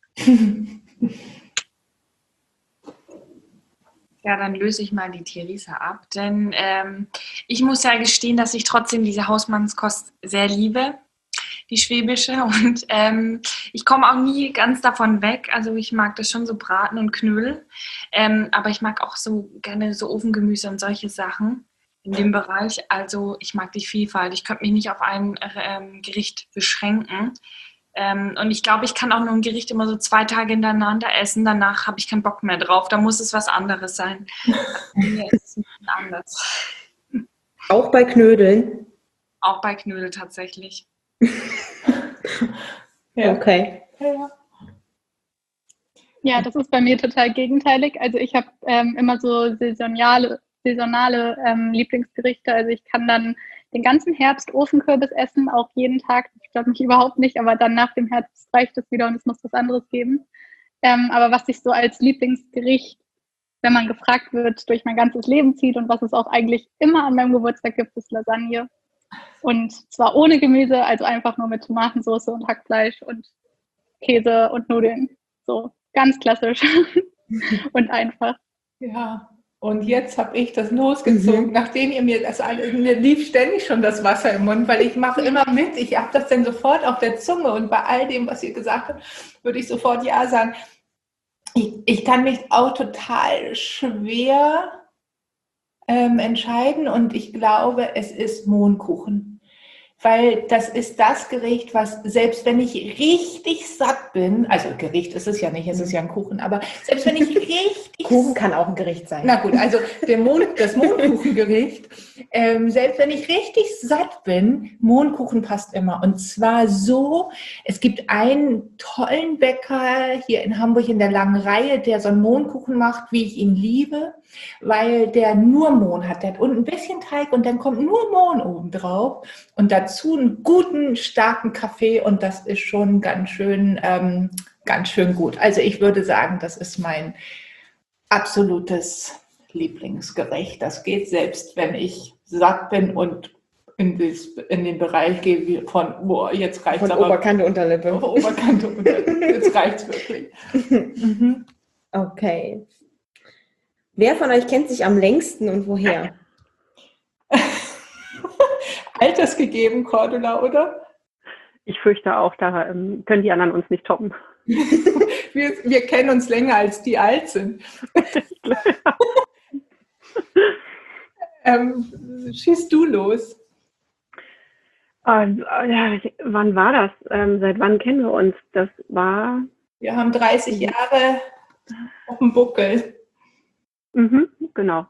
Ja, dann löse ich mal die Theresa ab, denn ich muss ja gestehen, dass ich trotzdem diese Hausmannskost sehr liebe, die schwäbische, und ich komme auch nie ganz davon weg, also ich mag das schon so Braten und Knödel, aber ich mag auch so gerne so Ofengemüse und solche Sachen in dem Bereich, also ich mag die Vielfalt, ich könnte mich nicht auf ein Gericht beschränken. Und ich glaube, ich kann auch nur ein Gericht immer so 2 Tage hintereinander essen. Danach habe ich keinen Bock mehr drauf. Da muss es was anderes sein. Mir ist es ein bisschen anders. Auch bei Knödeln? Auch bei Knödel tatsächlich. Ja. Okay. Ja, das ist bei mir total gegenteilig. Also ich habe immer so saisonale saisonale Lieblingsgerichte. Also ich kann dann den ganzen Herbst Ofenkürbis essen, auch jeden Tag. Das stört mich überhaupt nicht, aber dann nach dem Herbst reicht es wieder und es muss was anderes geben. Aber was ich so als Lieblingsgericht, wenn man gefragt wird, durch mein ganzes Leben zieht und was es auch eigentlich immer an meinem Geburtstag gibt, ist Lasagne. Und zwar ohne Gemüse, also einfach nur mit Tomatensauce und Hackfleisch und Käse und Nudeln. So ganz klassisch und einfach. Ja, und jetzt habe ich das losgezogen, nachdem ihr mir das alles, mir lief ständig schon das Wasser im Mund, weil ich mache immer mit, ich habe das dann sofort auf der Zunge und bei all dem, was ihr gesagt habt, würde ich sofort ja sagen. Ich kann mich auch total schwer entscheiden und ich glaube, es ist Mohnkuchen. Weil das ist das Gericht, was, selbst wenn ich richtig satt bin, also Gericht ist es ja nicht, es ist ja ein Kuchen, aber selbst wenn ich richtig... Kuchen kann auch ein Gericht sein. Na gut, also das Mohnkuchengericht, selbst wenn ich richtig satt bin, Mohnkuchen passt immer. Und zwar so, es gibt einen tollen Bäcker hier in Hamburg in der langen Reihe, der so einen Mohnkuchen macht, wie ich ihn liebe, weil der nur Mohn hat. Der hat unten ein bisschen Teig und dann kommt nur Mohn oben drauf. Und dazu einen guten, starken Kaffee und das ist schon ganz schön gut. Also ich würde sagen, das ist mein absolutes Lieblingsgericht. Das geht selbst, wenn ich satt bin und in den Bereich gehe wie von, boah, jetzt reicht es aber. Oberkante, Unterlippe. Oberkante, Unterlippe. Jetzt reicht es wirklich. Mhm. Okay. Wer von euch kennt sich am längsten und woher? Altersgegeben, Cordula, oder? Ich fürchte auch, da können die anderen uns nicht toppen. Wir kennen uns länger, als die alt sind. Schießt du los. Ja, wann war das? Seit wann kennen wir uns? Das war... Wir haben 30 Jahre auf dem Buckel. Genau.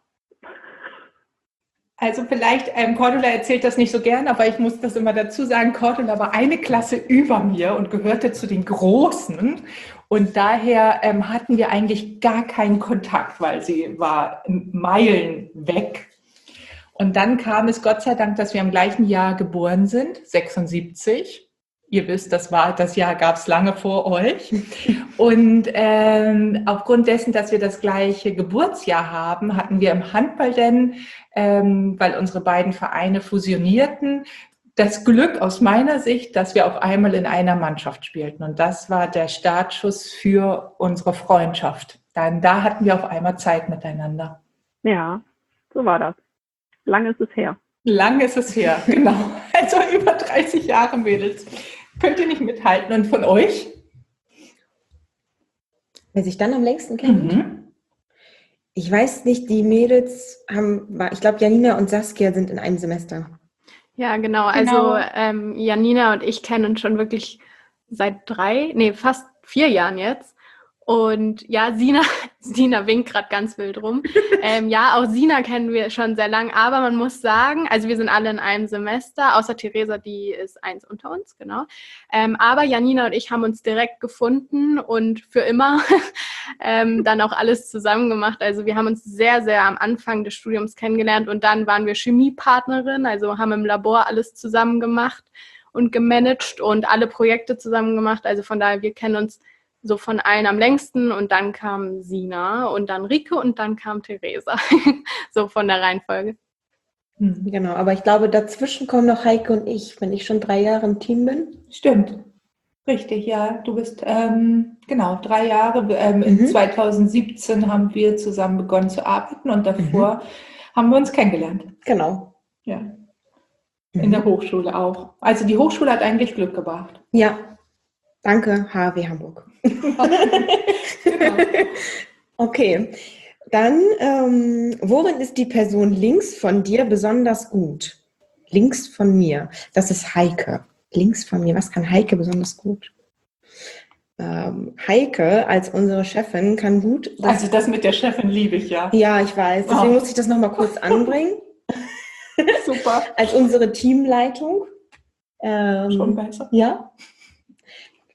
Also vielleicht, Cordula erzählt das nicht so gern, aber ich muss das immer dazu sagen, Cordula war eine Klasse über mir und gehörte zu den Großen. Und daher hatten wir eigentlich gar keinen Kontakt, weil sie war Meilen weg. Und dann kam es Gott sei Dank, dass wir im gleichen Jahr geboren sind, 76. Ihr wisst, das Jahr gab es lange vor euch. Und aufgrund dessen, dass wir das gleiche Geburtsjahr haben, hatten wir im Handball denn, weil unsere beiden Vereine fusionierten, das Glück aus meiner Sicht, dass wir auf einmal in einer Mannschaft spielten. Und das war der Startschuss für unsere Freundschaft. Da hatten wir auf einmal Zeit miteinander. Ja, so war das. Lange ist es her. Lang ist es her, genau. Also über 30 Jahre, Mädels. Könnt ihr nicht mithalten. Und von euch? Wer sich dann am längsten kennt? Ich weiß nicht, die Mädels ich glaube, Janina und Saskia sind in einem Semester. Ja, genau. Also Janina und ich kennen uns schon wirklich seit fast 4 Jahren jetzt. Und ja, Sina winkt gerade ganz wild rum. Ja, auch Sina kennen wir schon sehr lang, aber man muss sagen, also wir sind alle in einem Semester, außer Theresa, die ist 1 unter uns, genau. Aber Janina und ich haben uns direkt gefunden und für immer dann auch alles zusammen gemacht. Also wir haben uns sehr, sehr am Anfang des Studiums kennengelernt und dann waren wir Chemiepartnerin, also haben im Labor alles zusammen gemacht und gemanagt und alle Projekte zusammen gemacht. Also von daher, wir kennen uns so von allen am längsten und dann kam Sina und dann Rike und dann kam Theresa, so von der Reihenfolge. Genau, aber ich glaube, dazwischen kommen noch Heike und ich, wenn ich schon 3 Jahre im Team bin. Stimmt, richtig, ja. Du bist, 3 Jahre. In 2017 haben wir zusammen begonnen zu arbeiten und davor haben wir uns kennengelernt. Genau. Ja, in der Hochschule auch. Also die Hochschule hat eigentlich Glück gebracht. Ja, danke HW Hamburg. Genau. Okay, dann worin ist die Person links von dir besonders gut? Links von mir, das ist Heike. Links von mir, was kann Heike besonders gut? Heike als unsere Chefin kann gut... Also das mit der Chefin liebe ich ja. Ja, ich weiß, deswegen muss ich das nochmal kurz anbringen. Super. Als unsere Teamleitung. Schon besser. Ja.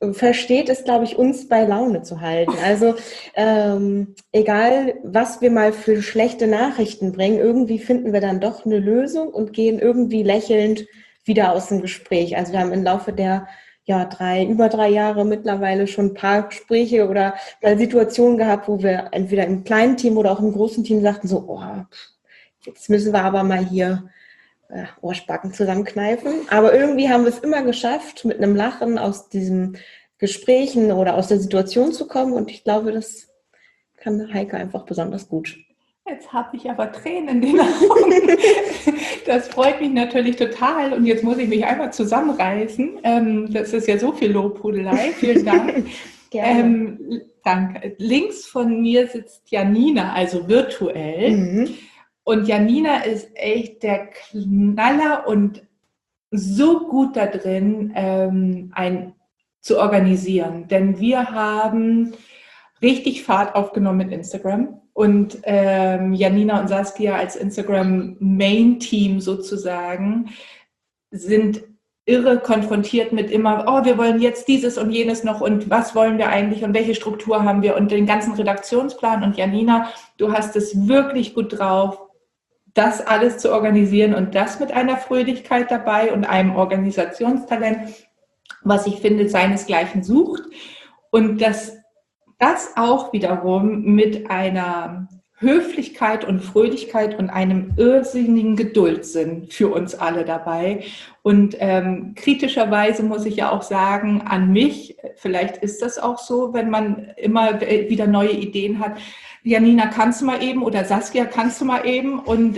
versteht es, glaube ich, uns bei Laune zu halten. Also egal, was wir mal für schlechte Nachrichten bringen, irgendwie finden wir dann doch eine Lösung und gehen irgendwie lächelnd wieder aus dem Gespräch. Also wir haben im Laufe der über 3 Jahre mittlerweile schon ein paar Gespräche oder mal Situationen gehabt, wo wir entweder im kleinen Team oder auch im großen Team sagten so, oh, jetzt müssen wir aber mal hier Ohrspacken zusammenkneifen. Aber irgendwie haben wir es immer geschafft, mit einem Lachen aus diesen Gesprächen oder aus der Situation zu kommen. Und ich glaube, das kann Heike einfach besonders gut. Jetzt habe ich aber Tränen in den Augen. Das freut mich natürlich total. Und jetzt muss ich mich einmal zusammenreißen. Das ist ja so viel Lobhudelei. Vielen Dank. Danke. Links von mir sitzt Janina, also virtuell. Mhm. Und Janina ist echt der Knaller und so gut da drin, zu organisieren. Denn wir haben richtig Fahrt aufgenommen mit Instagram. Und Janina und Saskia als Instagram-Main-Team sozusagen sind irre konfrontiert mit immer, oh, wir wollen jetzt dieses und jenes noch und was wollen wir eigentlich und welche Struktur haben wir und den ganzen Redaktionsplan. Und Janina, du hast es wirklich gut drauf, das alles zu organisieren und das mit einer Fröhlichkeit dabei und einem Organisationstalent, was ich finde, seinesgleichen sucht. Und das auch wiederum mit einer Höflichkeit und Fröhlichkeit und einem irrsinnigen Geduldssinn für uns alle dabei. Und kritischerweise muss ich ja auch sagen, an mich, vielleicht ist das auch so, wenn man immer wieder neue Ideen hat, Janina, kannst du mal eben oder Saskia, kannst du mal eben und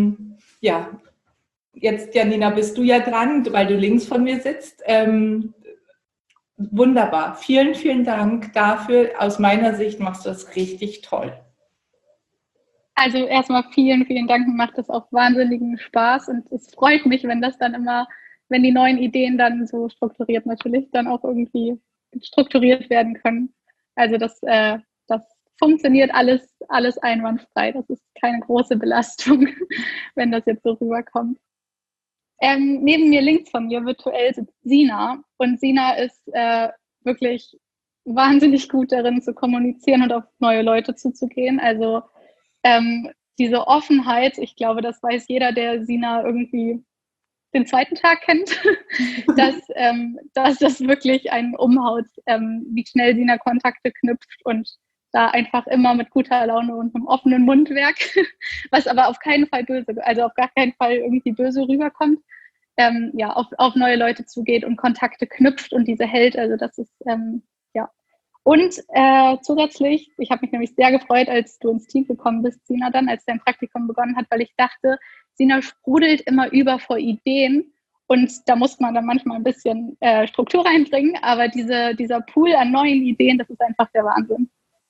jetzt Janina, bist du ja dran, weil du links von mir sitzt. Wunderbar. Vielen, vielen Dank dafür. Aus meiner Sicht machst du das richtig toll. Also erstmal vielen, vielen Dank. Mir macht das auch wahnsinnigen Spaß und es freut mich, wenn das dann immer, wenn die neuen Ideen dann so strukturiert natürlich dann auch irgendwie strukturiert werden können. Also das funktioniert alles einwandfrei. Das ist keine große Belastung, wenn das jetzt so rüberkommt. Neben mir links von mir virtuell sitzt Sina und Sina ist wirklich wahnsinnig gut darin zu kommunizieren und auf neue Leute zuzugehen. Also diese Offenheit, ich glaube, das weiß jeder, der Sina irgendwie den zweiten Tag kennt, dass das wirklich einen umhaut, wie schnell Sina Kontakte knüpft und da einfach immer mit guter Laune und einem offenen Mundwerk, was aber auf keinen Fall auf gar keinen Fall irgendwie böse rüberkommt, auf neue Leute zugeht und Kontakte knüpft und diese hält. Also das ist, Und zusätzlich, ich habe mich nämlich sehr gefreut, als du ins Team gekommen bist, Sina, dann, als dein Praktikum begonnen hat, weil ich dachte, Sina sprudelt immer über vor Ideen und da muss man dann manchmal ein bisschen Struktur reinbringen, aber dieser Pool an neuen Ideen, das ist einfach der Wahnsinn.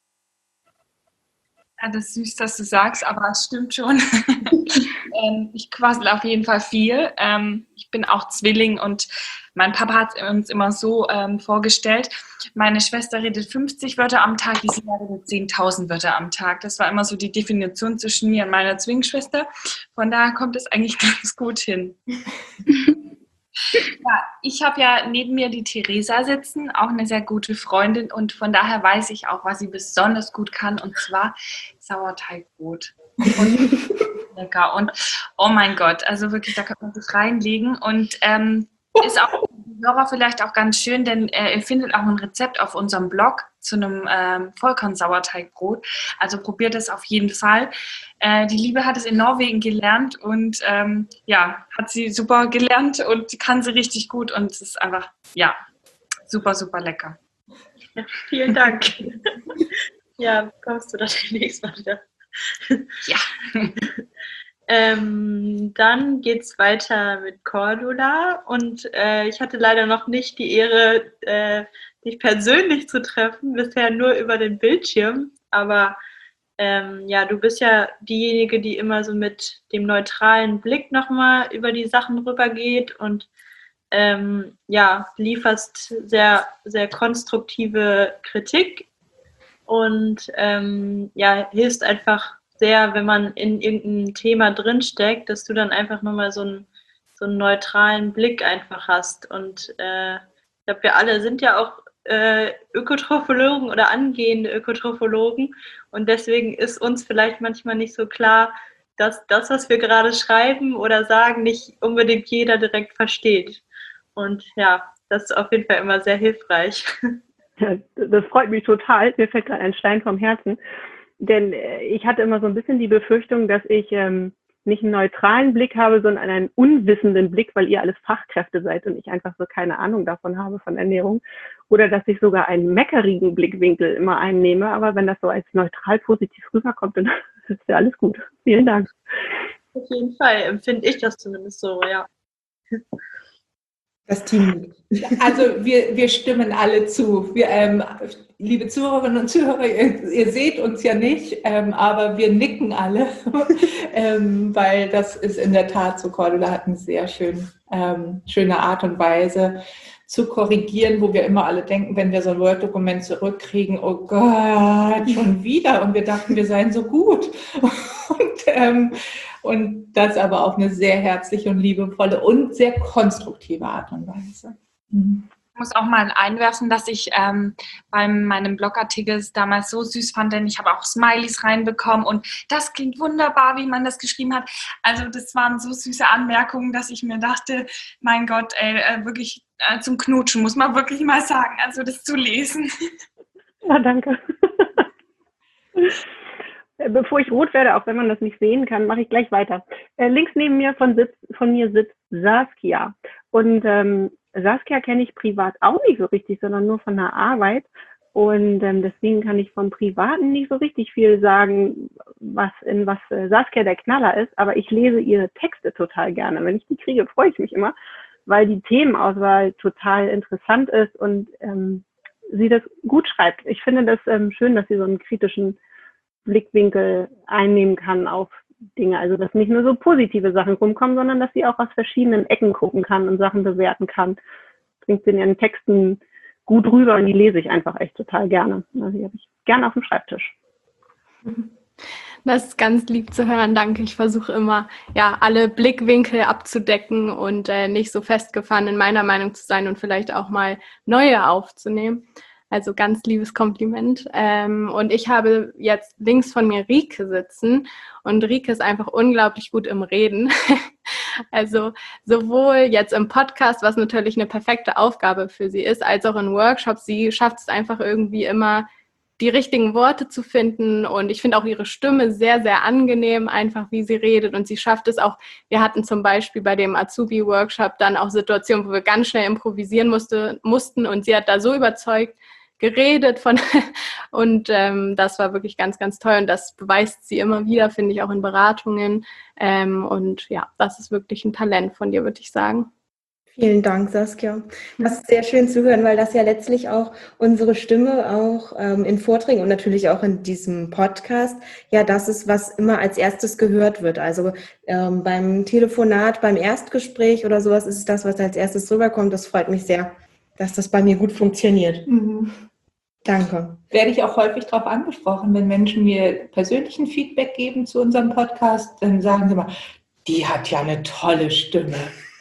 Ja, das ist süß, dass du sagst, aber es stimmt schon. Ich quassel auf jeden Fall viel. Ich bin auch Zwilling und mein Papa hat es uns immer so vorgestellt, meine Schwester redet 50 Wörter am Tag, die Sina redet 10.000 Wörter am Tag. Das war immer so die Definition zwischen mir und meiner Zwillingsschwester. Von daher kommt es eigentlich ganz gut hin. Ja, ich habe ja neben mir die Theresa sitzen, auch eine sehr gute Freundin und von daher weiß ich auch, was sie besonders gut kann und zwar Sauerteigbrot. Und lecker und oh mein Gott, also wirklich, da kann man sich reinlegen und ist auch für die Hörer vielleicht auch ganz schön, denn ihr findet auch ein Rezept auf unserem Blog zu einem Vollkorn-Sauerteigbrot. Also probiert es auf jeden Fall. Die Liebe hat es in Norwegen gelernt und hat sie super gelernt und kann sie richtig gut und es ist einfach, super, super lecker. Ja, vielen Dank. Ja, kommst du da demnächst mal wieder. Ja. Dann geht es weiter mit Cordula und ich hatte leider noch nicht die Ehre, dich persönlich zu treffen, bisher nur über den Bildschirm, aber du bist ja diejenige, die immer so mit dem neutralen Blick nochmal über die Sachen rübergeht und lieferst sehr, sehr konstruktive Kritik und hilfst einfach sehr, wenn man in irgendeinem Thema drinsteckt, dass du dann einfach nochmal so einen neutralen Blick einfach hast. Und ich glaube, wir alle sind ja auch Ökotrophologen oder angehende Ökotrophologen und deswegen ist uns vielleicht manchmal nicht so klar, dass das, was wir gerade schreiben oder sagen, nicht unbedingt jeder direkt versteht. Und ja, das ist auf jeden Fall immer sehr hilfreich. Ja, das freut mich total. Mir fällt gerade ein Stein vom Herzen. Denn ich hatte immer so ein bisschen die Befürchtung, dass ich nicht einen neutralen Blick habe, sondern einen unwissenden Blick, weil ihr alles Fachkräfte seid und ich einfach so keine Ahnung davon habe von Ernährung. Oder dass ich sogar einen meckerigen Blickwinkel immer einnehme. Aber wenn das so als neutral positiv rüberkommt, dann ist ja alles gut. Vielen Dank. Auf jeden Fall empfinde ich das zumindest so, ja. Das Team. Also wir stimmen alle zu. Liebe Zuhörerinnen und Zuhörer, ihr seht uns ja nicht, aber wir nicken alle, weil das ist in der Tat so. Cordula hat eine sehr schöne Art und Weise zu korrigieren, wo wir immer alle denken, wenn wir so ein Word-Dokument zurückkriegen, oh Gott, schon wieder. Und wir dachten, wir seien so gut. Und das aber auf eine sehr herzliche und liebevolle und sehr konstruktive Art und Weise. Ich muss auch mal einwerfen, dass ich bei meinem Blogartikel damals so süß fand, denn ich habe auch Smileys reinbekommen und das klingt wunderbar, wie man das geschrieben hat. Also das waren so süße Anmerkungen, dass ich mir dachte, mein Gott, wirklich zum Knutschen, muss man wirklich mal sagen, also das zu lesen. Ja, danke. Bevor ich rot werde, auch wenn man das nicht sehen kann, mache ich gleich weiter. Links neben mir von mir sitzt Saskia. Und Saskia kenne ich privat auch nicht so richtig, sondern nur von der Arbeit. Und deswegen kann ich vom Privaten nicht so richtig viel sagen, was Saskia der Knaller ist. Aber ich lese ihre Texte total gerne. Wenn ich die kriege, freue ich mich immer, weil die Themenauswahl total interessant ist und sie das gut schreibt. Ich finde das schön, dass sie so einen kritischen Blickwinkel einnehmen kann auf Dinge. Also, dass nicht nur so positive Sachen rumkommen, sondern dass sie auch aus verschiedenen Ecken gucken kann und Sachen bewerten kann. Bringt sie in ihren Texten gut rüber und die lese ich einfach echt total gerne. Also, die habe ich gerne auf dem Schreibtisch. Das ist ganz lieb zu hören, danke. Ich versuche immer, ja, alle Blickwinkel abzudecken und nicht so festgefahren in meiner Meinung zu sein und vielleicht auch mal neue aufzunehmen. Also ganz liebes Kompliment. Und ich habe jetzt links von mir Rike sitzen und Rike ist einfach unglaublich gut im Reden. Also sowohl jetzt im Podcast, was natürlich eine perfekte Aufgabe für sie ist, als auch in Workshops. Sie schafft es einfach irgendwie immer, die richtigen Worte zu finden und ich finde auch ihre Stimme sehr, sehr angenehm, einfach wie sie redet und sie schafft es auch, wir hatten zum Beispiel bei dem Azubi-Workshop dann auch Situationen, wo wir ganz schnell improvisieren mussten und sie hat da so überzeugt geredet und das war wirklich ganz, ganz toll und das beweist sie immer wieder, finde ich, auch in Beratungen und ja, das ist wirklich ein Talent von dir, würde ich sagen. Vielen Dank, Saskia. Das ist sehr schön zu hören, weil das ja letztlich auch unsere Stimme auch in Vorträgen und natürlich auch in diesem Podcast, ja, das ist, was immer als erstes gehört wird. Also beim Telefonat, beim Erstgespräch oder sowas ist es das, was als erstes rüberkommt. Das freut mich sehr, dass das bei mir gut funktioniert. Danke. Werde ich auch häufig darauf angesprochen, wenn Menschen mir persönlichen Feedback geben zu unserem Podcast, dann sagen sie mal, die hat ja eine tolle Stimme.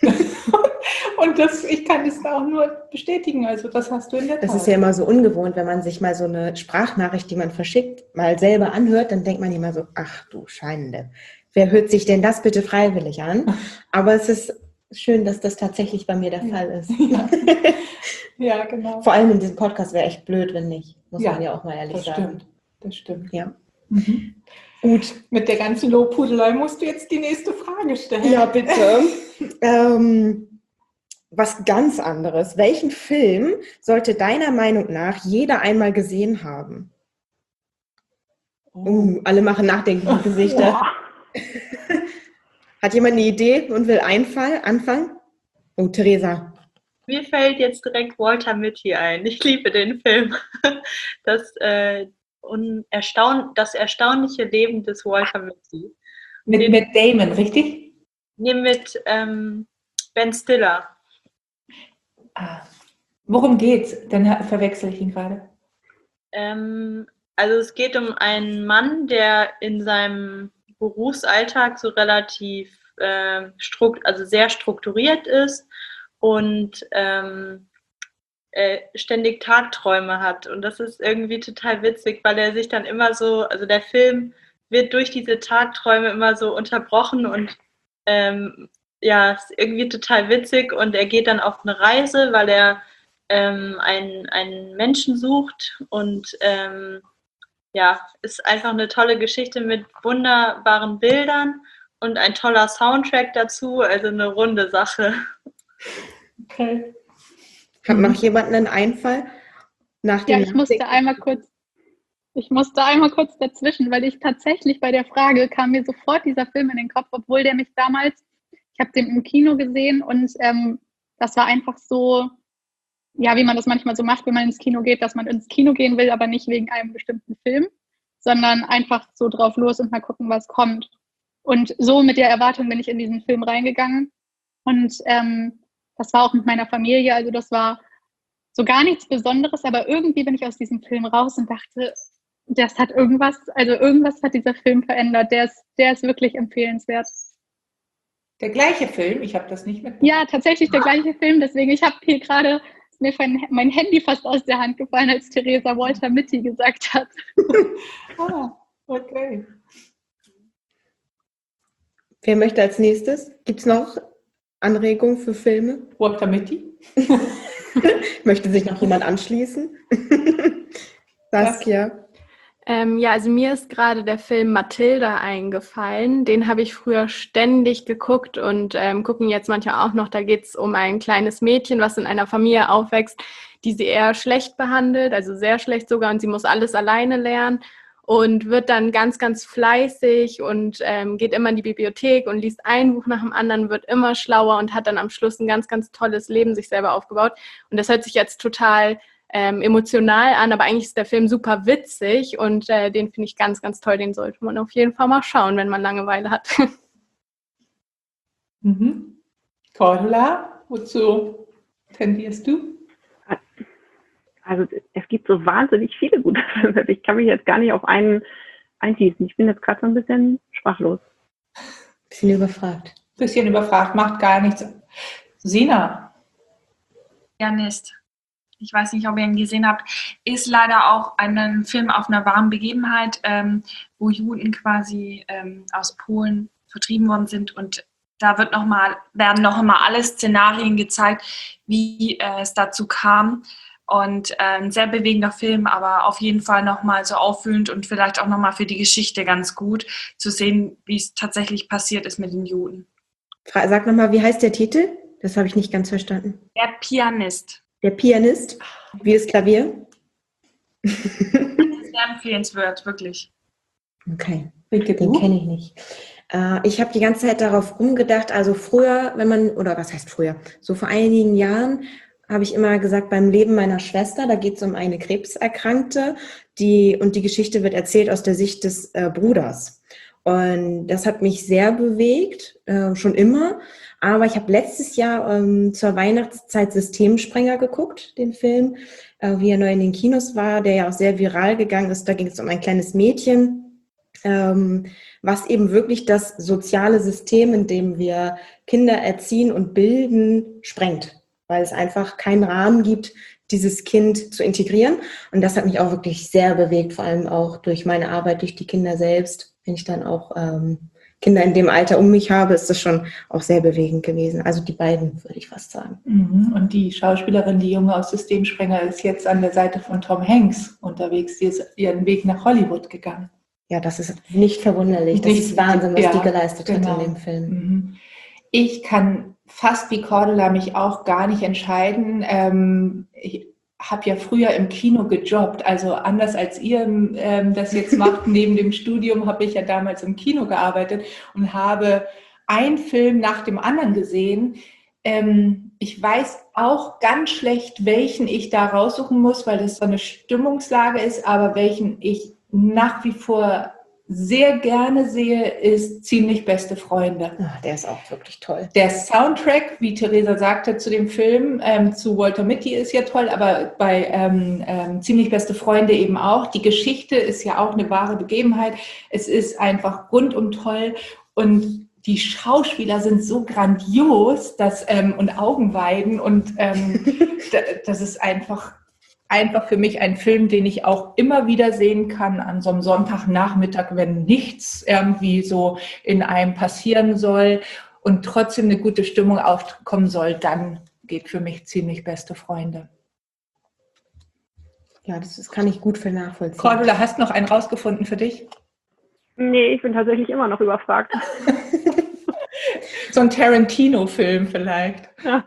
Und ich kann das auch nur bestätigen, also das hast du in der Tat. Das ist ja immer so ungewohnt, wenn man sich mal so eine Sprachnachricht, die man verschickt, mal selber anhört, dann denkt man immer so, ach du Schande, wer hört sich denn das bitte freiwillig an? Aber es ist schön, dass das tatsächlich bei mir der Fall ist. Ja. Ja, genau. Vor allem in diesem Podcast wäre echt blöd, wenn nicht, muss man ja auch mal ehrlich sagen. Das stimmt. Ja. Gut, mit der ganzen Lobhudelei musst du jetzt die nächste Frage stellen. Ja, bitte. Was ganz anderes. Welchen Film sollte deiner Meinung nach jeder einmal gesehen haben? Alle machen nachdenkliche Gesichter. Hat jemand eine Idee und will anfangen? Oh, Theresa. Mir fällt jetzt direkt Walter Mitty ein. Ich liebe den Film. Das erstaunliche Leben des Walter Mitty. Mit Damon, richtig? Nee, mit Ben Stiller. Worum geht's? Dann verwechsel ich ihn gerade. Also es geht um einen Mann, der in seinem Berufsalltag so relativ sehr strukturiert ist und ständig Tagträume hat. Und das ist irgendwie total witzig, weil er sich dann immer so, also der Film wird durch diese Tagträume immer so unterbrochen und ja, ist irgendwie total witzig. Und er geht dann auf eine Reise, weil er einen Menschen sucht und ja, ist einfach eine tolle Geschichte mit wunderbaren Bildern und ein toller Soundtrack dazu, also eine runde Sache. Okay. Hat noch jemand einen Einfall? Nach dem Ich musste einmal kurz dazwischen, weil ich tatsächlich bei der Frage kam mir sofort dieser Film in den Kopf, obwohl der mich damals, ich habe den im Kino gesehen und das war einfach so, ja, wie man das manchmal so macht, wenn man ins Kino geht, dass man ins Kino gehen will, aber nicht wegen einem bestimmten Film, sondern einfach so drauf los und mal gucken, was kommt. Und so mit der Erwartung bin ich in diesen Film reingegangen und das war auch mit meiner Familie, also das war so gar nichts Besonderes, aber irgendwie bin ich aus diesem Film raus und dachte, das hat irgendwas hat dieser Film verändert, der ist wirklich empfehlenswert. Der gleiche Film? Ich habe das nicht mitbekommen. Ja, tatsächlich der gleiche Film, deswegen, ich habe hier gerade, mir mein Handy fast aus der Hand gefallen, als Theresa Walter Mitty gesagt hat. Okay. Wer möchte als nächstes? Gibt es noch Anregungen für Filme? Walter Mitty? Möchte sich noch jemand anschließen? Saskia? Ja, also mir ist gerade der Film Mathilda eingefallen. Den habe ich früher ständig geguckt und gucken jetzt manchmal auch noch. Da geht es um ein kleines Mädchen, was in einer Familie aufwächst, die sie eher schlecht behandelt, also sehr schlecht sogar, und sie muss alles alleine lernen und wird dann ganz, ganz fleißig und geht immer in die Bibliothek und liest ein Buch nach dem anderen, wird immer schlauer und hat dann am Schluss ein ganz, ganz tolles Leben sich selber aufgebaut. Und das hört sich jetzt total emotional an, aber eigentlich ist der Film super witzig und den finde ich ganz, ganz toll. Den sollte man auf jeden Fall mal schauen, wenn man Langeweile hat. Cordula, wozu tendierst du? Also es gibt so wahnsinnig viele gute Filme. Ich kann mich jetzt gar nicht auf einen einschießen. Ich bin jetzt gerade so ein bisschen sprachlos. Bisschen überfragt. Macht gar nichts. Sina? Pianist. Ich weiß nicht, ob ihr ihn gesehen habt, ist leider auch ein Film auf einer wahren Begebenheit, wo Juden quasi aus Polen vertrieben worden sind, und da werden noch mal alle Szenarien gezeigt, wie es dazu kam, und ein sehr bewegender Film, aber auf jeden Fall noch mal so auffühlend und vielleicht auch noch mal für die Geschichte ganz gut zu sehen, wie es tatsächlich passiert ist mit den Juden. Sag nochmal, wie heißt der Titel? Das habe ich nicht ganz verstanden. Der Pianist. Der Pianist? Wie ist Klavier? Das ist sehr empfehlenswert, wirklich. Okay, den kenne ich nicht. Ich habe die ganze Zeit darauf rumgedacht, also früher, so vor einigen Jahren habe ich immer gesagt, beim Leben meiner Schwester, da geht es um eine Krebserkrankte, und die Geschichte wird erzählt aus der Sicht des Bruders. Und das hat mich sehr bewegt, schon immer. Aber ich habe letztes Jahr zur Weihnachtszeit Systemsprenger geguckt, den Film, wie er neu in den Kinos war, der ja auch sehr viral gegangen ist. Da ging es um ein kleines Mädchen, was eben wirklich das soziale System, in dem wir Kinder erziehen und bilden, sprengt. Weil es einfach keinen Rahmen gibt, dieses Kind zu integrieren. Und das hat mich auch wirklich sehr bewegt, vor allem auch durch meine Arbeit, durch die Kinder selbst. Wenn ich dann auch Kinder in dem Alter um mich habe, ist das schon auch sehr bewegend gewesen. Also die beiden, würde ich fast sagen. Und die Schauspielerin, die Junge aus Systemsprenger, ist jetzt an der Seite von Tom Hanks unterwegs. Die ist ihren Weg nach Hollywood gegangen. Ja, das ist nicht verwunderlich. Das ist Wahnsinn, was die geleistet hat in dem Film. Ich kann fast wie Cordula mich auch gar nicht entscheiden. Ich habe ja früher im Kino gejobbt, also anders als ihr das jetzt macht, neben dem Studium habe ich ja damals im Kino gearbeitet und habe einen Film nach dem anderen gesehen. Ich weiß auch ganz schlecht, welchen ich da raussuchen muss, weil das so eine Stimmungslage ist, aber welchen ich nach wie vor sehr gerne sehe, ist Ziemlich beste Freunde. Ach, der ist auch wirklich toll. Der Soundtrack, wie Theresa sagte, zu dem Film, zu Walter Mitty ist ja toll, aber bei Ziemlich beste Freunde eben auch. Die Geschichte ist ja auch eine wahre Begebenheit. Es ist einfach rundum toll. Und die Schauspieler sind so grandios, und Augenweiden und das ist einfach für mich ein Film, den ich auch immer wieder sehen kann an so einem Sonntagnachmittag, wenn nichts irgendwie so in einem passieren soll und trotzdem eine gute Stimmung aufkommen soll, dann geht für mich ziemlich Beste Freunde. Ja, das kann ich gut nachvollziehen. Cordula, hast du noch einen rausgefunden für dich? Nee, ich bin tatsächlich immer noch überfragt. So ein Tarantino-Film vielleicht. Ja.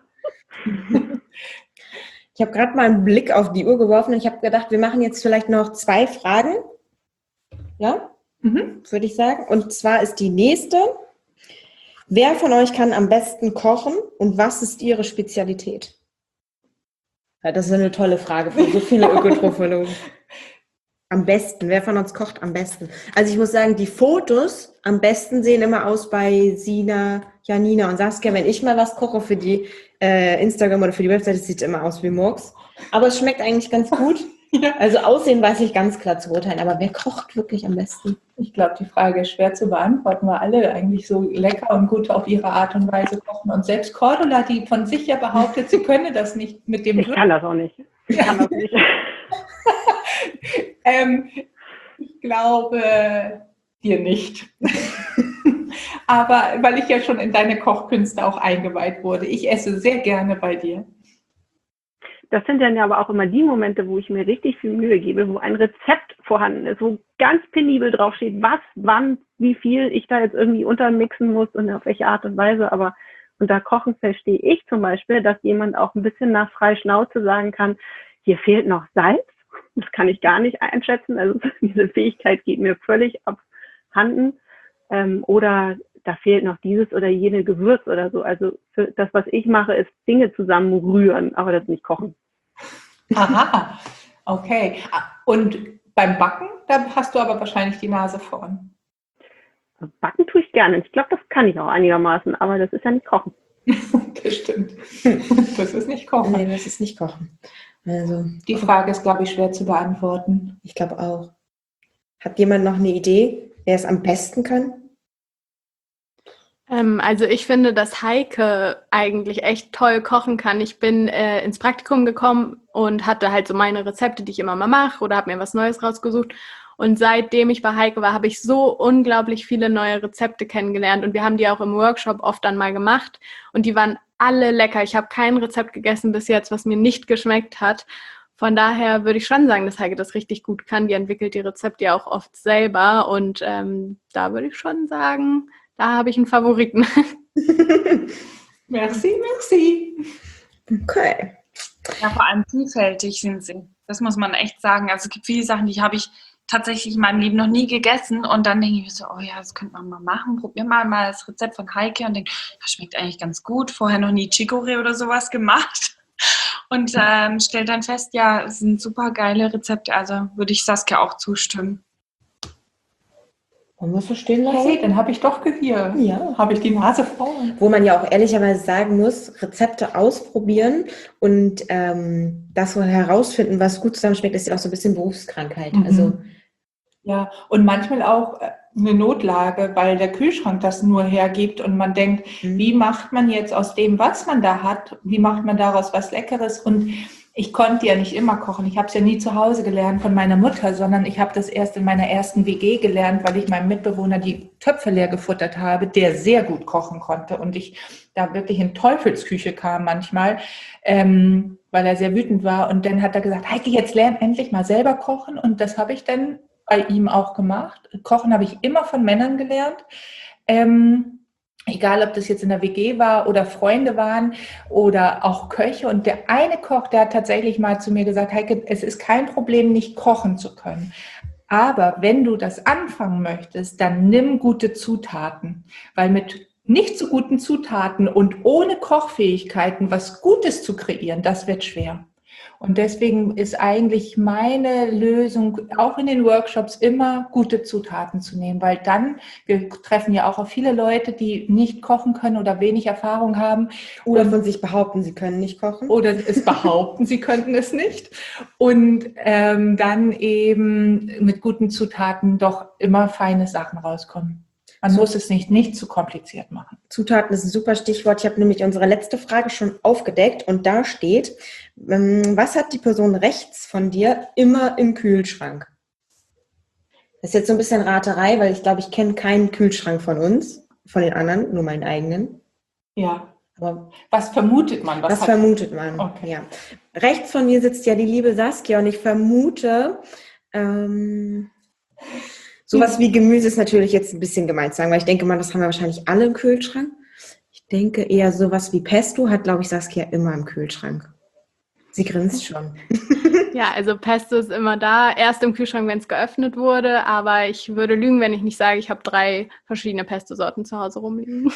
Ich habe gerade mal einen Blick auf die Uhr geworfen und ich habe gedacht, wir machen jetzt vielleicht noch 2 Fragen. Ja, würde ich sagen. Und zwar ist die nächste. Wer von euch kann am besten kochen und was ist Ihre Spezialität? Ja, das ist eine tolle Frage für so viele Ökotrophologen. Am besten, wer von uns kocht am besten? Also ich muss sagen, die Fotos am besten sehen immer aus bei Sina, Janina und Saskia. Wenn ich mal was koche für die Instagram oder für die Webseite, sieht es immer aus wie Murks. Aber es schmeckt eigentlich ganz gut. Ja. Also Aussehen weiß ich ganz klar zu urteilen. Aber wer kocht wirklich am besten? Ich glaube, die Frage ist schwer zu beantworten, weil alle eigentlich so lecker und gut auf ihre Art und Weise kochen. Und selbst Cordula, die von sich ja behauptet, sie könne das nicht mit dem... Ich kann das auch nicht. Ich kann das nicht. Ich glaube dir nicht. Aber weil ich ja schon in deine Kochkünste auch eingeweiht wurde. Ich esse sehr gerne bei dir. Das sind dann ja aber auch immer die Momente, wo ich mir richtig viel Mühe gebe, wo ein Rezept vorhanden ist, wo ganz penibel draufsteht, was, wann, wie viel ich da jetzt irgendwie untermixen muss und auf welche Art und Weise. Aber unter Kochen verstehe ich zum Beispiel, dass jemand auch ein bisschen nach frei Schnauze sagen kann, hier fehlt noch Salz. Das kann ich gar nicht einschätzen. Also diese Fähigkeit geht mir völlig abhanden. Oder da fehlt noch dieses oder jene Gewürz oder so. Also für das, was ich mache, ist Dinge zusammenrühren, aber das nicht kochen. Aha, okay. Und beim Backen, da hast du aber wahrscheinlich die Nase vorn. Backen tue ich gerne. Ich glaube, das kann ich auch einigermaßen, aber das ist ja nicht Kochen. Das stimmt. Das ist nicht Kochen. Nee, das ist nicht Kochen. Also, die Frage ist, glaube ich, schwer zu beantworten. Ich glaube auch. Hat jemand noch eine Idee, wer es am besten kann? Also ich finde, dass Heike eigentlich echt toll kochen kann. Ich bin ins Praktikum gekommen und hatte halt so meine Rezepte, die ich immer mal mache oder habe mir was Neues rausgesucht. Und seitdem ich bei Heike war, habe ich so unglaublich viele neue Rezepte kennengelernt. Und wir haben die auch im Workshop oft dann mal gemacht. Und die waren alle lecker. Ich habe kein Rezept gegessen bis jetzt, was mir nicht geschmeckt hat. Von daher würde ich schon sagen, dass Heike das richtig gut kann. Die entwickelt die Rezepte ja auch oft selber. Und da würde ich schon sagen, da habe ich einen Favoriten. Merci, merci. Okay. Ja, vor allem vielfältig sind sie. Das muss man echt sagen. Also es gibt viele Sachen, die habe ich tatsächlich in meinem Leben noch nie gegessen. Und dann denke ich mir so, oh ja, das könnte man mal machen. Probier mal das Rezept von Heike und denke, das schmeckt eigentlich ganz gut. Vorher noch nie Chicorée oder sowas gemacht. Und stell dann fest, ja, es sind super geile Rezepte. Also würde ich Saskia auch zustimmen. Wollen wir es so stehen lassen? Hey, dann habe ich doch hier. Ja. Habe ich die Nase vorn. Wo man ja auch ehrlicherweise sagen muss, Rezepte ausprobieren und das so herausfinden, was gut zusammenschmeckt, ist ja auch so ein bisschen Berufskrankheit. Also ja, und manchmal auch eine Notlage, weil der Kühlschrank das nur hergibt und man denkt, wie macht man jetzt aus dem, was man da hat, wie macht man daraus was Leckeres? Und ich konnte ja nicht immer kochen. Ich habe es ja nie zu Hause gelernt von meiner Mutter, sondern ich habe das erst in meiner ersten WG gelernt, weil ich meinem Mitbewohner die Töpfe leer gefuttert habe, der sehr gut kochen konnte und ich da wirklich in Teufelsküche kam manchmal, weil er sehr wütend war. Und dann hat er gesagt, Heike, jetzt lern endlich mal selber kochen. Und das habe ich dann bei ihm auch gemacht. Kochen habe ich immer von Männern gelernt. Egal, ob das jetzt in der WG war oder Freunde waren oder auch Köche. Und der eine Koch, der hat tatsächlich mal zu mir gesagt, Heike, es ist kein Problem, nicht kochen zu können. Aber wenn du das anfangen möchtest, dann nimm gute Zutaten. Weil mit nicht so guten Zutaten und ohne Kochfähigkeiten was Gutes zu kreieren, das wird schwer. Und deswegen ist eigentlich meine Lösung, auch in den Workshops, immer gute Zutaten zu nehmen, weil dann, wir treffen ja auch auf viele Leute, die nicht kochen können oder wenig Erfahrung haben. Oder von sich behaupten, sie können nicht kochen. Oder es behaupten, sie könnten es nicht. Und dann eben mit guten Zutaten doch immer feine Sachen rauskommen. Man muss es nicht zu kompliziert machen. Zutaten ist ein super Stichwort. Ich habe nämlich unsere letzte Frage schon aufgedeckt und da steht, was hat die Person rechts von dir immer im Kühlschrank? Das ist jetzt so ein bisschen Raterei, weil ich glaube, ich kenne keinen Kühlschrank von uns, von den anderen, nur meinen eigenen. Ja. Aber was vermutet man? Was vermutet man? Okay. Ja. Rechts von mir sitzt ja die liebe Saskia und ich vermute, sowas wie Gemüse ist natürlich jetzt ein bisschen gemein zu sagen, weil ich denke mal, das haben wir wahrscheinlich alle im Kühlschrank. Ich denke eher sowas wie Pesto hat, glaube ich, Saskia immer im Kühlschrank. Sie grinst schon. Ja, also Pesto ist immer da, erst im Kühlschrank, wenn es geöffnet wurde, aber ich würde lügen, wenn ich nicht sage, ich habe 3 verschiedene Pesto-Sorten zu Hause rumliegen.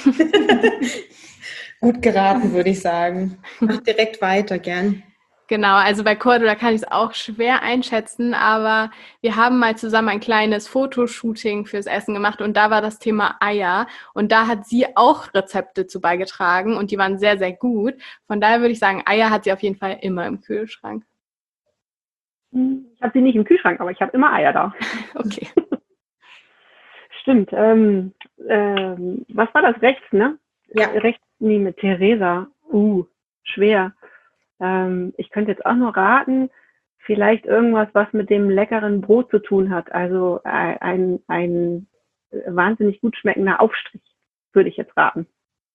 Gut geraten, würde ich sagen. Mach direkt weiter, gern. Genau, also bei Cordo, da kann ich es auch schwer einschätzen, aber wir haben mal zusammen ein kleines Fotoshooting fürs Essen gemacht und da war das Thema Eier und da hat sie auch Rezepte zu beigetragen und die waren sehr, sehr gut. Von daher würde ich sagen, Eier hat sie auf jeden Fall immer im Kühlschrank. Ich habe sie nicht im Kühlschrank, aber ich habe immer Eier da. Okay. Stimmt. Was war das? Rechts, ne? Ja. Rechts, nee, mit Theresa. Schwer. Ich könnte jetzt auch nur raten, vielleicht irgendwas, was mit dem leckeren Brot zu tun hat. Also ein wahnsinnig gut schmeckender Aufstrich, würde ich jetzt raten.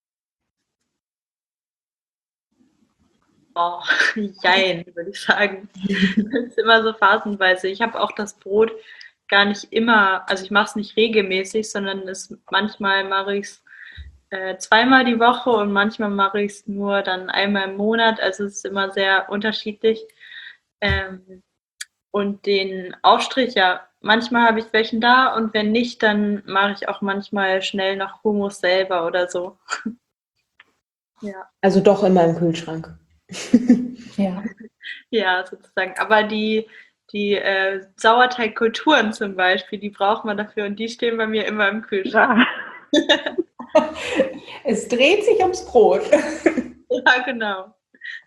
Oh, jein, würde ich sagen. Das ist immer so phasenweise. Ich habe auch das Brot gar nicht immer, also ich mache es nicht regelmäßig, sondern manchmal mache ich es zweimal die Woche und manchmal mache ich es nur dann einmal im Monat. Also es ist immer sehr unterschiedlich. Und den Aufstrich, ja, manchmal habe ich welchen da und wenn nicht, dann mache ich auch manchmal schnell noch Hummus selber oder so. Ja. Also doch immer im Kühlschrank. Ja. Ja, sozusagen. Aber die Sauerteigkulturen zum Beispiel, die braucht man dafür und die stehen bei mir immer im Kühlschrank. Ja. Es dreht sich ums Brot. Ja, genau.